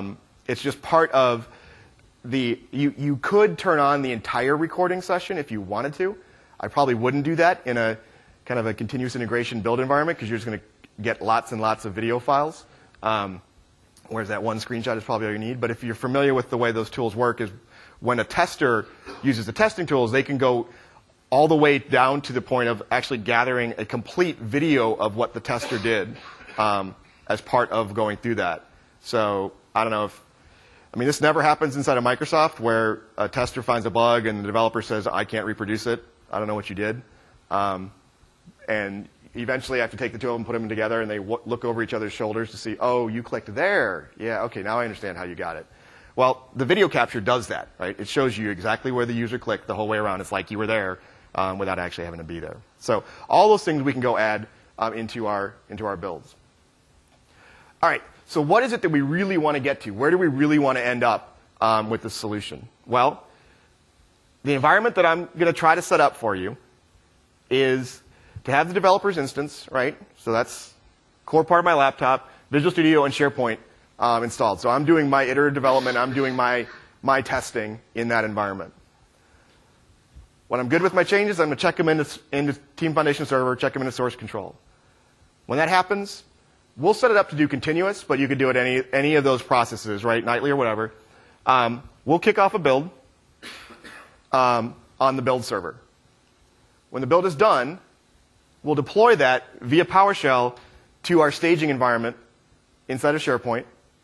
It's just part of the, you, you could turn on the entire recording session if you wanted to. I probably wouldn't do that in a kind of a continuous integration build environment because you're just going to get lots and lots of video files. Um, whereas that one screenshot is probably all you need. But if you're familiar with the way those tools work, is when a tester uses the testing tools, they can go all the way down to the point of actually gathering a complete video of what the tester did um, as part of going through that. So I don't know if, I mean, this never happens inside of Microsoft where a tester finds a bug and the developer says, I can't reproduce it. I don't know what you did. Um, and eventually I have to take the two of them, put them together, and they w look over each other's shoulders to see, oh, you clicked there. Yeah, okay, now I understand how you got it. Well, the video capture does that, right? It shows you exactly where the user clicked the whole way around. It's like you were there um, without actually having to be there. So all those things we can go add um, into our, into our builds. All right, so what is it that we really want to get to? Where do we really want to end up um, with this solution? Well, the environment that I'm going to try to set up for you is to have the developer's instance, right? So that's core part of my laptop, Visual Studio and SharePoint um, installed. So I'm doing my iterative development. I'm doing my, my testing in that environment. When I'm good with my changes, I'm going to check them into, into Team Foundation Server, check them into source control. When that happens, we'll set it up to do continuous, but you could do it any, any of those processes, right, nightly or whatever. Um, we'll kick off a build um, on the build server. When the build is done, we'll deploy that via PowerShell to our staging environment inside of SharePoint.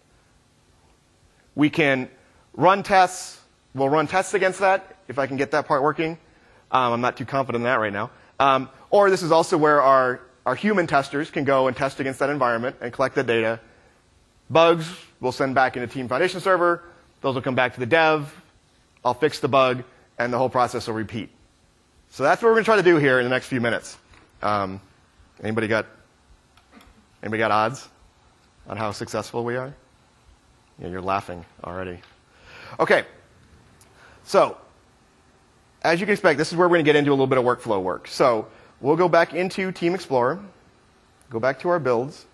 We can run tests. We'll run tests against that if I can get that part working. Um, I'm not too confident in that right now. Um, or this is also where our, our human testers can go and test against that environment and collect the data. Bugs we'll send back into Team Foundation Server. Those will come back to the dev. I'll fix the bug, and the whole process will repeat. So that's what we're going to try to do here in the next few minutes. Um, anybody got anybody got odds on how successful we are? Yeah, you're laughing already. Okay. So, as you can expect, this is where we're going to get into a little bit of workflow work. So, we'll go back into Team Explorer, go back to our builds,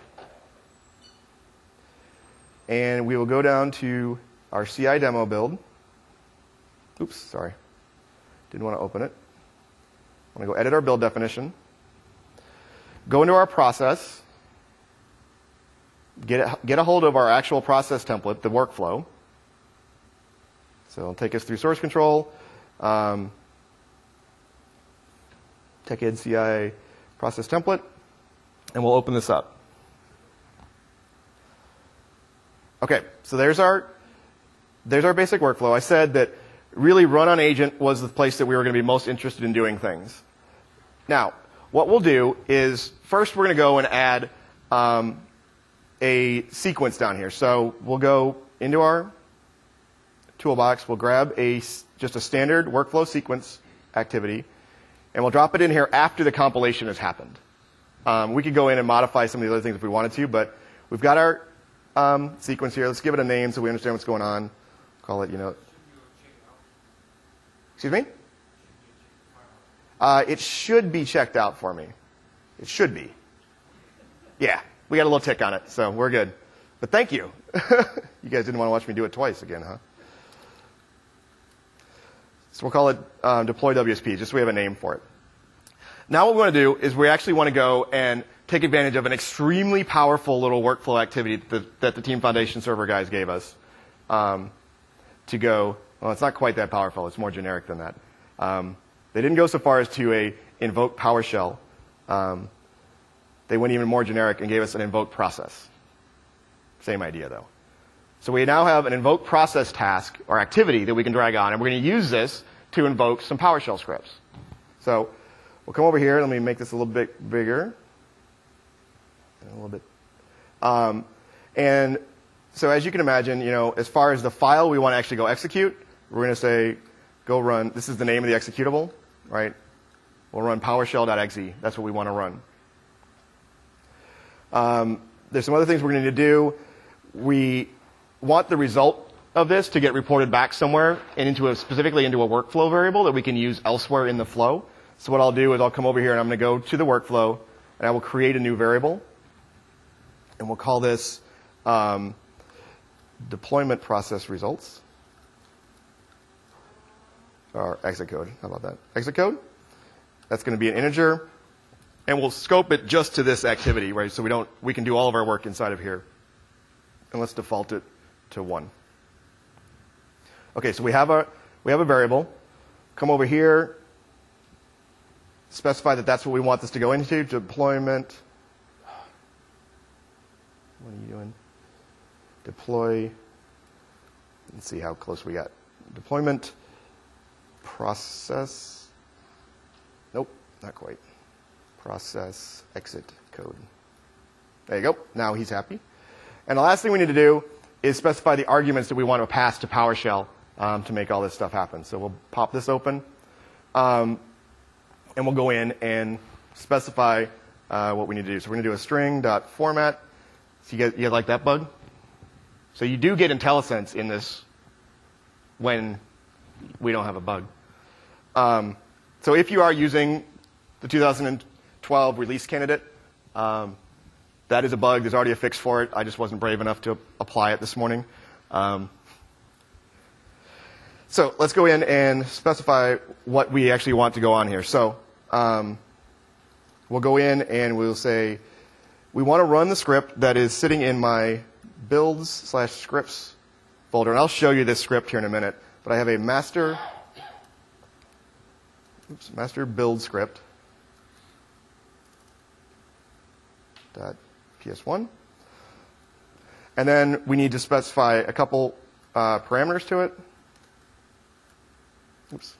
and we will go down to our C I demo build. Oops, sorry. Didn't want to open it. I'm going to go edit our build definition. Go into our process. Get, it, get a hold of our actual process template, the workflow. So it'll take us through source control, um, TechEd C I process template, and we'll open this up. Okay, so there's our, there's our basic workflow. I said that really run on agent was the place that we were going to be most interested in doing things. Now, what we'll do is first we're going to go and add um, a sequence down here. So we'll go into our toolbox, we'll grab a, just a standard workflow sequence activity, and we'll drop it in here after the compilation has happened. Um, we could go in and modify some of the other things if we wanted to, but we've got our um, sequence here. Let's give it a name so we understand what's going on. Call it, you know. Excuse me? Uh, it should be checked out for me. It should be. Yeah, we got a little tick on it, so we're good. But thank you. You guys didn't want to watch me do it twice again, huh? So we'll call it um, deploy W S P, just so we have a name for it. Now what we want to do is we actually want to go and take advantage of an extremely powerful little workflow activity that, that the Team Foundation Server guys gave us um, to go. Well, it's not quite that powerful. It's more generic than that. Um, they didn't go so far as to a invoke PowerShell. Um, they went even more generic and gave us an invoke process. Same idea, though. So we now have an invoke process task or activity that we can drag on, and we're going to use this to invoke some PowerShell scripts. So we'll come over here. Let me make this a little bit bigger. And a little bit. Um, and so as you can imagine, you know, as far as the file we want to actually go execute, we're going to say go run. This is the name of the executable, right? We'll run PowerShell.exe. That's what we want to run. Um, there's some other things we're going to need to do. We want the result of this to get reported back somewhere and into a, specifically into a workflow variable that we can use elsewhere in the flow. So what I'll do is I'll come over here and I'm going to go to the workflow and I will create a new variable. And we'll call this um, deployment process results, or exit code. How about that? Exit code. That's going to be an integer, and we'll scope it just to this activity, right? So we don't we can do all of our work inside of here, and let's default it to one. Okay, so we have a we have a variable. Come over here. Specify that that's what we want this to go into. Deployment. What are you doing? Deploy. Let's see how close we got. Deployment process. Nope, not quite. Process exit code. There you go. Now he's happy. And the last thing we need to do is specify the arguments that we want to pass to PowerShell um, to make all this stuff happen. So we'll pop this open. Um, and we'll go in and specify uh, what we need to do. So we're going to do a string.format. So you guys, you guys like that bug? So you do get IntelliSense in this when we don't have a bug. Um, so if you are using the two thousand twelve release candidate, um, that is a bug. There's already a fix for it. I just wasn't brave enough to apply it this morning. Um, so let's go in and specify what we actually want to go on here. So um, we'll go in and we'll say, we want to run the script that is sitting in my builds slash scripts folder. And I'll show you this script here in a minute. But I have a master, oops, master build script dot P S one. And then we need to specify a couple uh, parameters to it. Oops.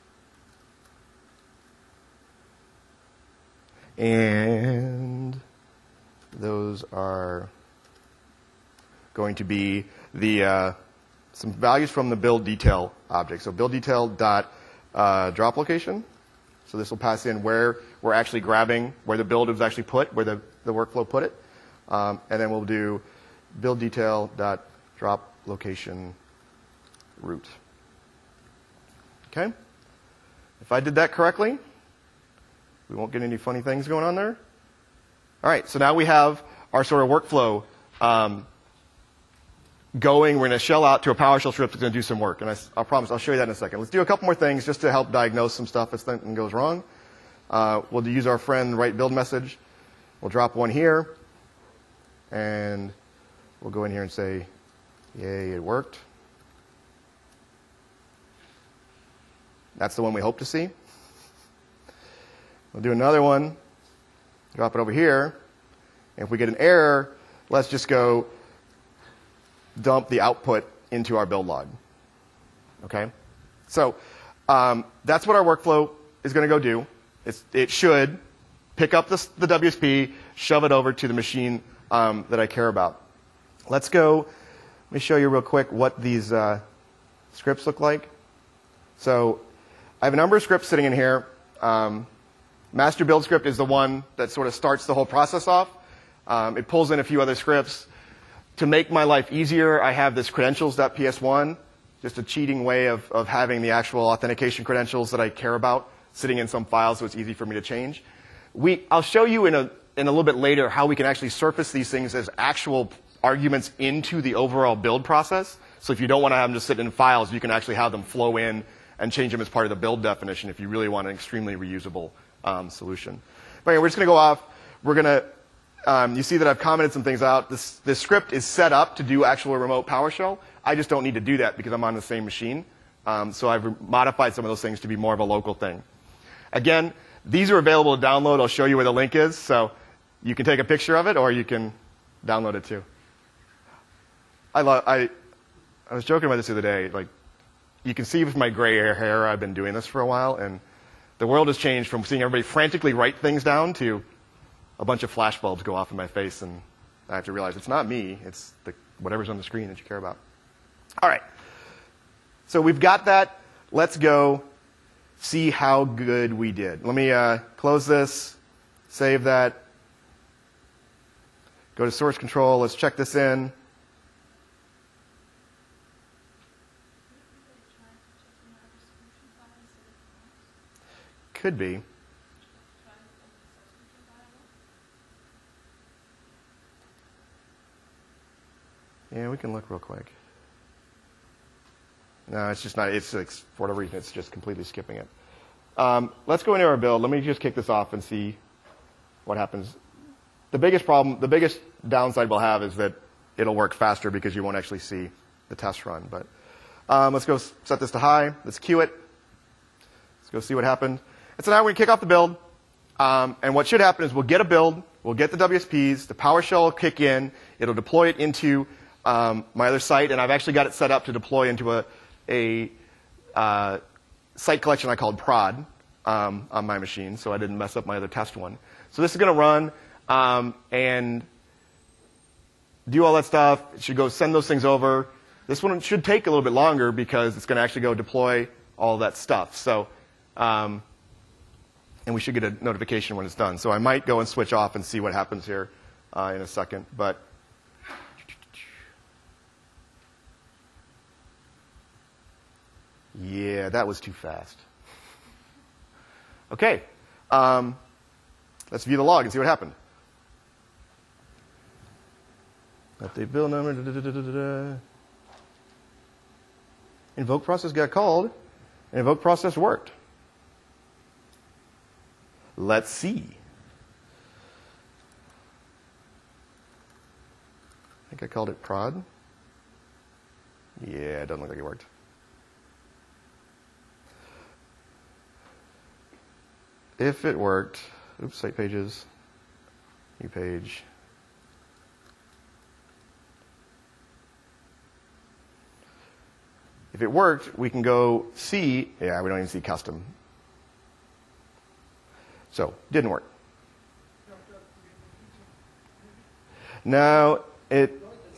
And those are going to be the uh, some values from the build detail object. So build detail dot uh, drop location. So this will pass in where we're actually grabbing, where the build was actually put, where the, the workflow put it. Um, and then we'll do build detail dot drop location root. Okay? If I did that correctly, we won't get any funny things going on there. All right, so now we have our sort of workflow um, going. We're going to shell out to a PowerShell script that's going to do some work. And I, I'll promise, I'll show you that in a second. Let's do a couple more things just to help diagnose some stuff if something goes wrong. Uh, we'll use our friend write build message. We'll drop one here. And we'll go in here and say, yay, it worked. That's the one we hope to see. We'll do another one. Drop it over here. And if we get an error, let's just go dump the output into our build log. Okay? So um, that's what our workflow is going to go do. It's, it should pick up the, the W S P, shove it over to the machine um, that I care about. Let's go. Let me show you real quick what these uh, scripts look like. So I have a number of scripts sitting in here. Um, Master build script is the one that sort of starts the whole process off. Um, it pulls in a few other scripts. To make my life easier, I have this credentials dot P S one, just a cheating way of, of having the actual authentication credentials that I care about sitting in some file so it's easy for me to change. We, I'll show you in a, in a little bit later how we can actually surface these things as actual arguments into the overall build process. So if you don't want to have them just sit in files, you can actually have them flow in and change them as part of the build definition if you really want an extremely reusable um, solution. But anyway, we're just going to go off. We're going to, um, you see that I've commented some things out. This, this script is set up to do actual remote PowerShell. I just don't need to do that because I'm on the same machine. Um, so I've modified some of those things to be more of a local thing. Again, these are available to download. I'll show you where the link is. So you can take a picture of it or you can download it too. I, love, I, I was joking about this the other day. Like, you can see with my gray hair, I've been doing this for a while, and the world has changed from seeing everybody frantically write things down to a bunch of flash bulbs go off in my face, and I have to realize it's not me. It's the, whatever's on the screen that you care about. All right. So we've got that. Let's go see how good we did. Let me uh, close this, save that, go to source control. Let's check this in. Could be. Yeah, we can look real quick. No, it's just not. It's, it's for whatever reason, it's just completely skipping it. Um, let's go into our build. Let me just kick this off and see what happens. The biggest problem, the biggest downside we'll have is that it'll work faster because you won't actually see the test run. But um, let's go set this to high. Let's queue it. Let's go see what happened. And so now we're going to kick off the build. Um, and what should happen is we'll get a build. We'll get the W S Ps. The PowerShell will kick in. It'll deploy it into um, my other site. And I've actually got it set up to deploy into a, a uh, site collection I called prod um, on my machine, so I didn't mess up my other test one. So this is going to run um, and do all that stuff. It should go send those things over. This one should take a little bit longer because it's going to actually go deploy all that stuff. So, um, and we should get a notification when it's done. So I might go and switch off and see what happens here uh, in a second. But yeah, that was too fast. Okay, um, let's view the log and see what happened. Update build number. Da, da, da, da, da, da. Invoke process got called, and invoke process worked. Let's see. I think I called it prod. Yeah, it doesn't look like it worked. If it worked, oops, site pages, new page. If it worked, we can go see, yeah, we don't even see custom. So, didn't work. Now, it,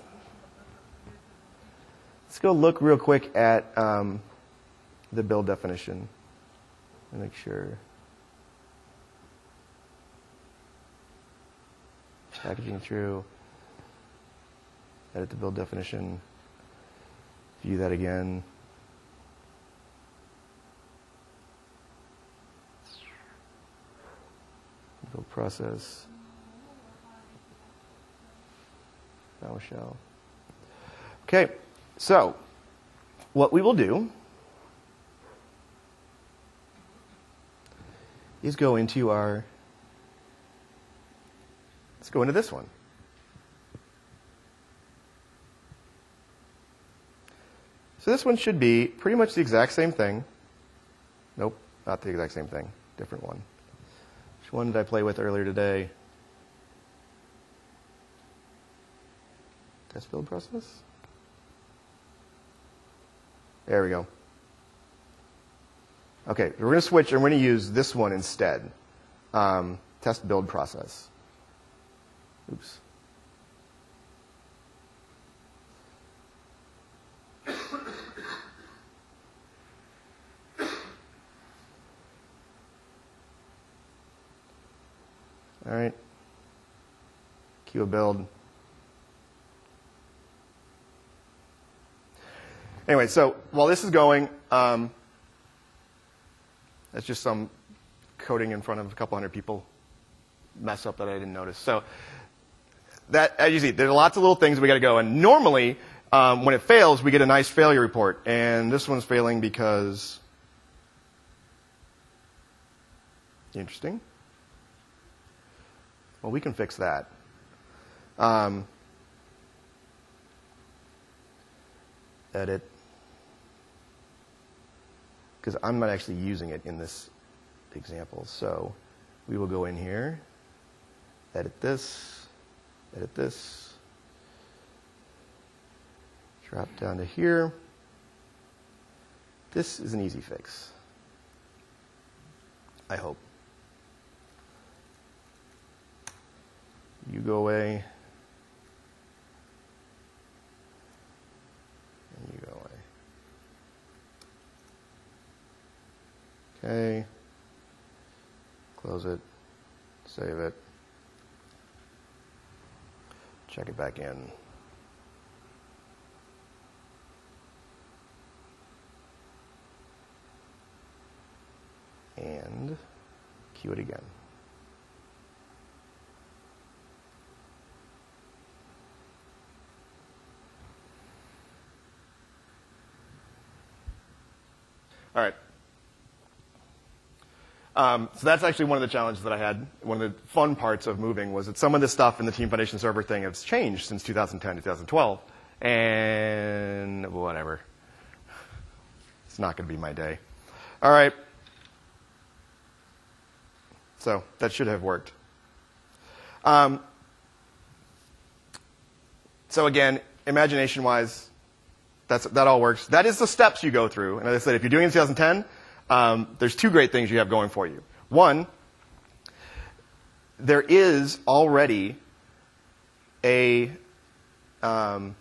let's go look real quick at um, the build definition and make sure. Packaging through, edit the build definition, view that again. Build process, PowerShell. Okay, so what we will do is go into our Let's go into this one. So this one should be pretty much the exact same thing. Nope, not the exact same thing. Different one. Which one did I play with earlier today? Test build process? There we go. Okay, we're going to switch and we're going to use this one instead. Um, test build process. Oops. All right. Queue a build. Anyway, so while this is going, um, that's just some coding in front of a couple hundred people mess up that I didn't notice. So that, as you see, there's lots of little things we got to go. And normally, um, when it fails, we get a nice failure report. And this one's failing because, interesting. Well, we can fix that. Um, edit. Because I'm not actually using it in this example. So we will go in here, edit this, edit this, drop down to here. This is an easy fix, I hope. You go away, and you go away. Okay, close it, save it, check it back in. And queue it again. All right. Um, so that's actually one of the challenges that I had. One of the fun parts of moving was that some of this stuff in the Team Foundation server thing has changed since two thousand ten, two thousand twelve. And whatever. It's not going to be my day. All right. So that should have worked. Um, so again, imagination-wise, that's, that all works. That is the steps you go through. And as I said, if you're doing it in two thousand ten, um, there's two great things you have going for you. One, there is already a um,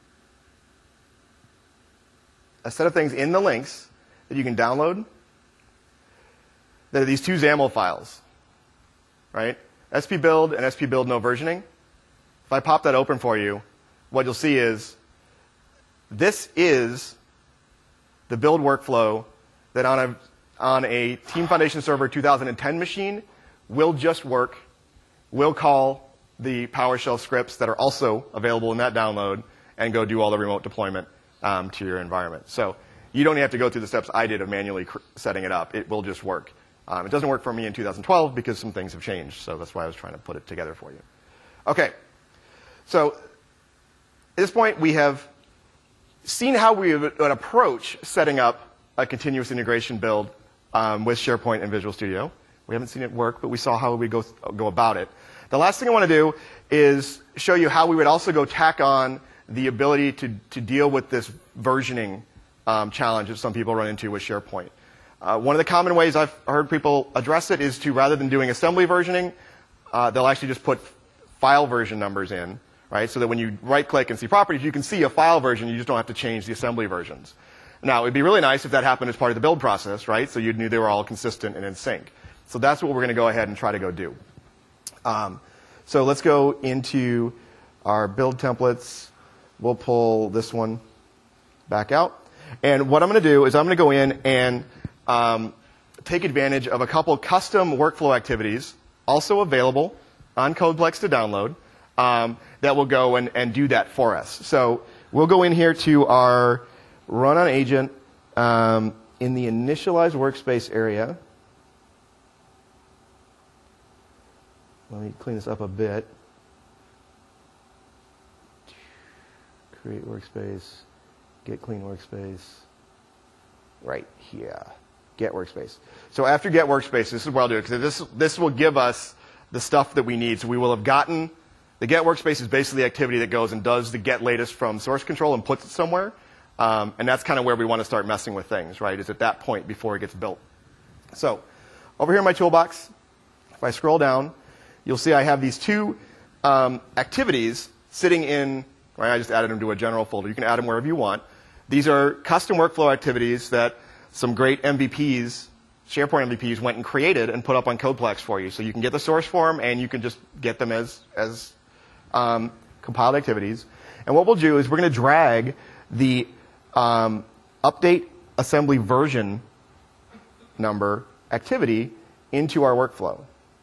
a set of things in the links that you can download that are these two XAML files, right? S P build and S P build no versioning. If I pop that open for you, what you'll see is this is the build workflow that on a, on a Team Foundation Server two thousand ten machine will just work, will call the PowerShell scripts that are also available in that download and go do all the remote deployment um, to your environment. So you don't have to go through the steps I did of manually cr setting it up. It will just work. Um, it doesn't work for me in two thousand twelve because some things have changed, so that's why I was trying to put it together for you. Okay, so at this point we have seen how we would approach setting up a continuous integration build um, with SharePoint and Visual Studio. We haven't seen it work, but we saw how we go, go about it. The last thing I want to do is show you how we would also go tack on the ability to, to deal with this versioning um, challenge that some people run into with SharePoint. Uh, one of the common ways I've heard people address it is to, rather than doing assembly versioning, uh, they'll actually just put file version numbers in, right? So that when you right-click and see properties, you can see a file version. You just don't have to change the assembly versions. Now, it would be really nice if that happened as part of the build process, right? So you knew they were all consistent and in sync. So that's what we're going to go ahead and try to go do. Um, so let's go into our build templates. We'll pull this one back out. And what I'm going to do is I'm going to go in and um, take advantage of a couple custom workflow activities, also available on Codeplex to download, um, that will go and, and do that for us. So we'll go in here to our run on agent um, in the initialize workspace area. Let me clean this up a bit. Create workspace, get clean workspace, right here. Get workspace. So after get workspace, this is where I'll do it, because this, this will give us the stuff that we need. So we will have gotten, the get workspace is basically the activity that goes and does the get latest from source control and puts it somewhere. Um, and that's kind of where we want to start messing with things, right, is at that point before it gets built. So over here in my toolbox, if I scroll down, you'll see I have these two um, activities sitting in, right, I just added them to a general folder. You can add them wherever you want. These are custom workflow activities that some great M V Ps, SharePoint M V Ps, went and created and put up on Codeplex for you. So you can get the source for them, and you can just get them as, as um, compiled activities. And what we'll do is we're going to drag the um, update assembly version number activity into our workflow.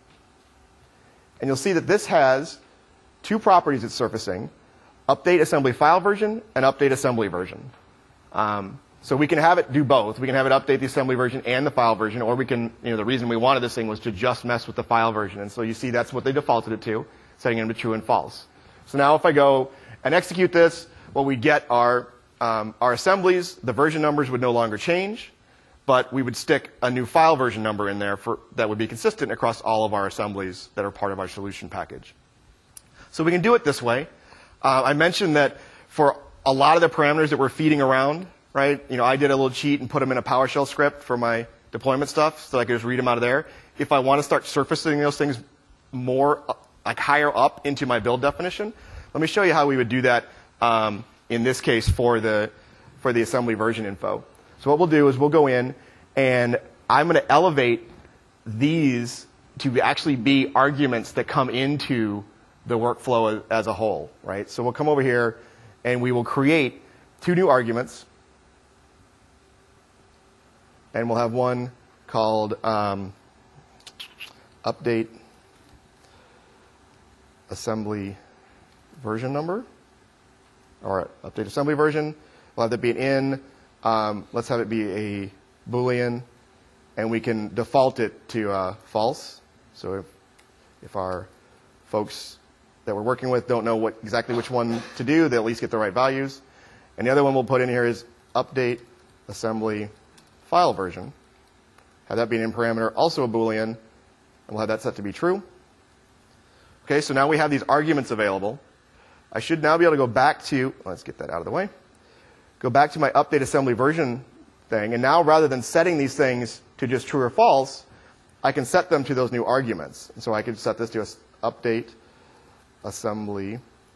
And you'll see that this has two properties it's surfacing: update assembly file version and update assembly version. Um, so we can have it do both. We can have it update the assembly version and the file version, or we can, you know, the reason we wanted this thing was to just mess with the file version. And so you see that's what they defaulted it to, setting it to true and false. So now if I go and execute this, what we get are um, our assemblies. The version numbers would no longer change, but we would stick a new file version number in there for, that would be consistent across all of our assemblies that are part of our solution package. So we can do it this way. Uh, I mentioned that for a lot of the parameters that we're feeding around, right, you know, I did a little cheat and put them in a PowerShell script for my deployment stuff so I could just read them out of there. If I want to start surfacing those things more, uh, like higher up into my build definition, let me show you how we would do that um, in this case for the, for the assembly version info. So what we'll do is we'll go in, and I'm going to elevate these to actually be arguments that come into the workflow as a whole, right? So we'll come over here, and we will create two new arguments. And we'll have one called um, update assembly version number, or update assembly version. We'll have that be an in. Um, let's have it be a Boolean, and we can default it to uh, false. So if, if our folks that we're working with don't know what exactly which one to do, they'll at least get the right values. And the other one we'll put in here is update assembly file version. Have that be an in parameter, also a Boolean, and we'll have that set to be true. Okay, so now we have these arguments available. I should now be able to go back to, let's get that out of the way, go back to my update assembly version thing, and now rather than setting these things to just true or false, I can set them to those new arguments. And so I could set this to a update assembly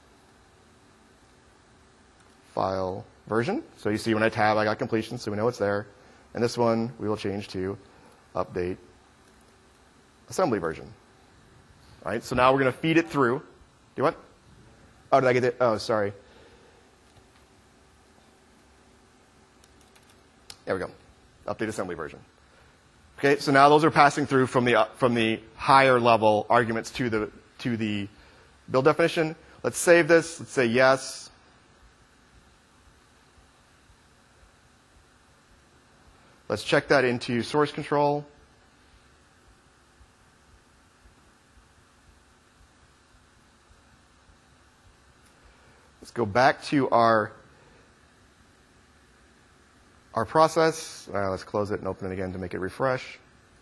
file version. So you see when I tab, I got completion, so we know it's there. And this one we will change to update assembly version. All right, so now we're going to feed it through. Do what? Oh, did I get it? Oh, sorry. There we go. Update assembly version. Okay, so now those are passing through from the uh, from the higher level arguments to the to the build definition. Let's save this. Let's say yes. Let's check that into source control. Let's go back to our, our process. Uh, let's close it and open it again to make it refresh.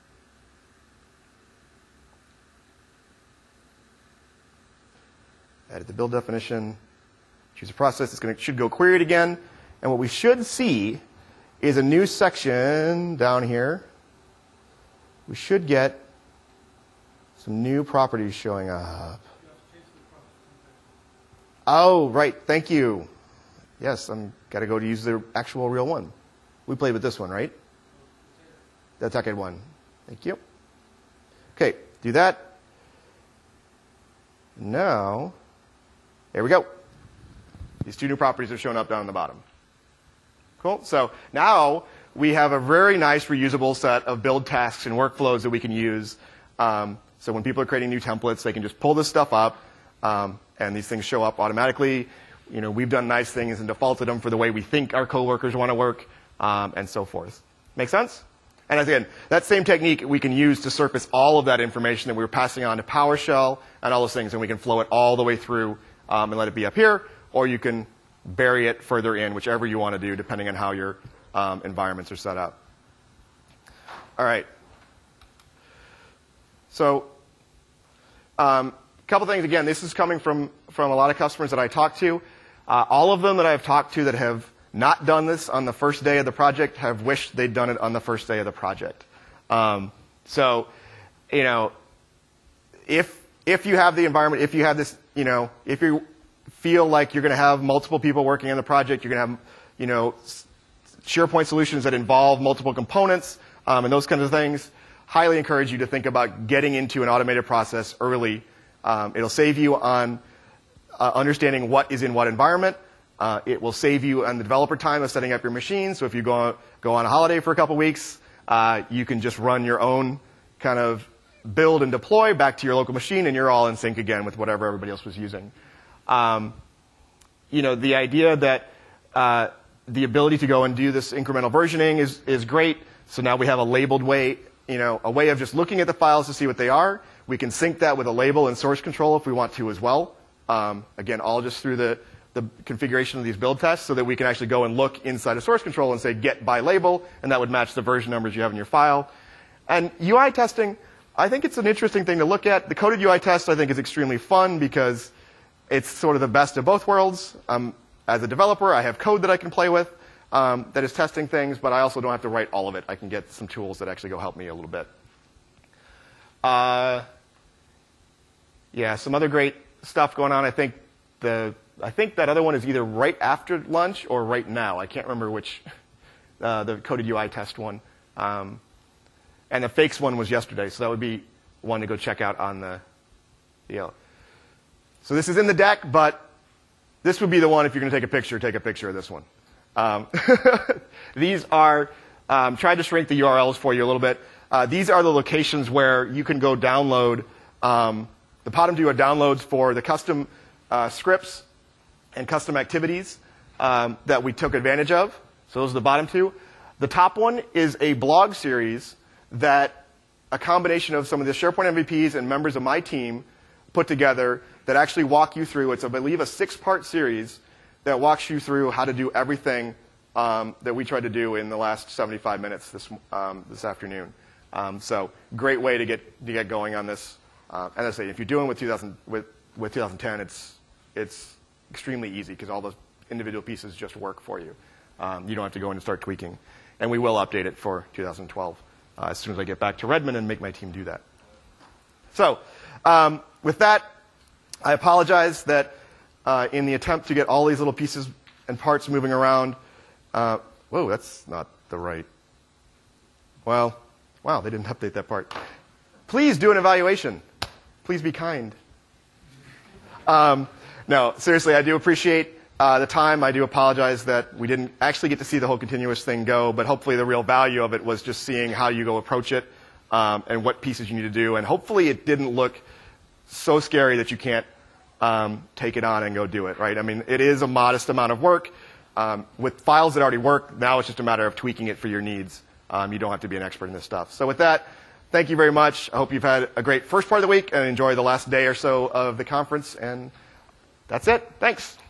Edit the build definition. Choose a process. It's going to should go queried again. And what we should see is a new section down here. We should get some new properties showing up. Oh, right. Thank you. Yes, I'm got to go to use the actual real one. We played with this one, right? The attack one. Thank you. Okay, do that. Now, there we go. These two new properties are showing up down on the bottom. Cool. So now we have a very nice reusable set of build tasks and workflows that we can use. Um, so when people are creating new templates, they can just pull this stuff up, um, and these things show up automatically. You know, we've done nice things and defaulted them for the way we think our coworkers want to work, um, and so forth. Make sense? And again, that same technique we can use to surface all of that information that we were passing on to PowerShell and all those things, and we can flow it all the way through um, and let it be up here, or you can bury it further in, whichever you want to do, depending on how your um, environments are set up. All right. So a um, couple things. Again, this is coming from, from a lot of customers that I talk to. Uh, all of them that I've talked to that have not done this on the first day of the project have wished they'd done it on the first day of the project. Um, so, you know, if, if you have the environment, if you have this, you know, if you feel like you're going to have multiple people working on the project, you're going to have, you know, SharePoint solutions that involve multiple components um, and those kinds of things, highly encourage you to think about getting into an automated process early. Um, it'll save you on uh, understanding what is in what environment. Uh, it will save you on the developer time of setting up your machine. So if you go, go on a holiday for a couple weeks, uh, you can just run your own kind of build and deploy back to your local machine, and you're all in sync again with whatever everybody else was using. Um, you know, the idea that uh, the ability to go and do this incremental versioning is, is great. So now we have a labeled way, you know, a way of just looking at the files to see what they are. We can sync that with a label and source control if we want to as well. Um, again, all just through the, the configuration of these build tests so that we can actually go and look inside of source control and say get by label, and that would match the version numbers you have in your file. And U I testing, I think it's an interesting thing to look at. The coded U I test, I think, is extremely fun because it's sort of the best of both worlds. Um, as a developer, I have code that I can play with um, that is testing things, but I also don't have to write all of it. I can get some tools that actually go help me a little bit. Uh, yeah, some other great stuff going on. I think the I think that other one is either right after lunch or right now. I can't remember which. Uh, the coded U I test one, um, and the fakes one was yesterday. So that would be one to go check out on the deal. So this is in the deck, but this would be the one if you're going to take a picture, take a picture of this one. Um, these are, um, tried to shrink the U R Ls for you a little bit. Uh, these are the locations where you can go download. Um, the bottom two are downloads for the custom uh, scripts and custom activities um, that we took advantage of. So those are the bottom two. The top one is a blog series that a combination of some of the SharePoint M V Ps and members of my team put together that actually walk you through. It's, I believe, a six-part series that walks you through how to do everything um, that we tried to do in the last seventy-five minutes this, um, this afternoon. Um, so great way to get, to get going on this. Uh, as I say, if you're doing with, two thousand, with, with twenty ten, it's, it's extremely easy because all those individual pieces just work for you. Um, you don't have to go in and start tweaking. And we will update it for two thousand twelve uh, as soon as I get back to Redmond and make my team do that. So um, with that, I apologize that uh, in the attempt to get all these little pieces and parts moving around, uh, whoa, that's not the right. Well, wow, they didn't update that part. Please do an evaluation. Please be kind. Um, no, seriously, I do appreciate uh, the time. I do apologize that we didn't actually get to see the whole continuous thing go, but hopefully the real value of it was just seeing how you go approach it um, and what pieces you need to do. And hopefully it didn't look so scary that you can't um, take it on and go do it, right? I mean, it is a modest amount of work. Um, with files that already work, now it's just a matter of tweaking it for your needs. Um, you don't have to be an expert in this stuff. So with that, thank you very much. I hope you've had a great first part of the week and enjoy the last day or so of the conference. And that's it. Thanks.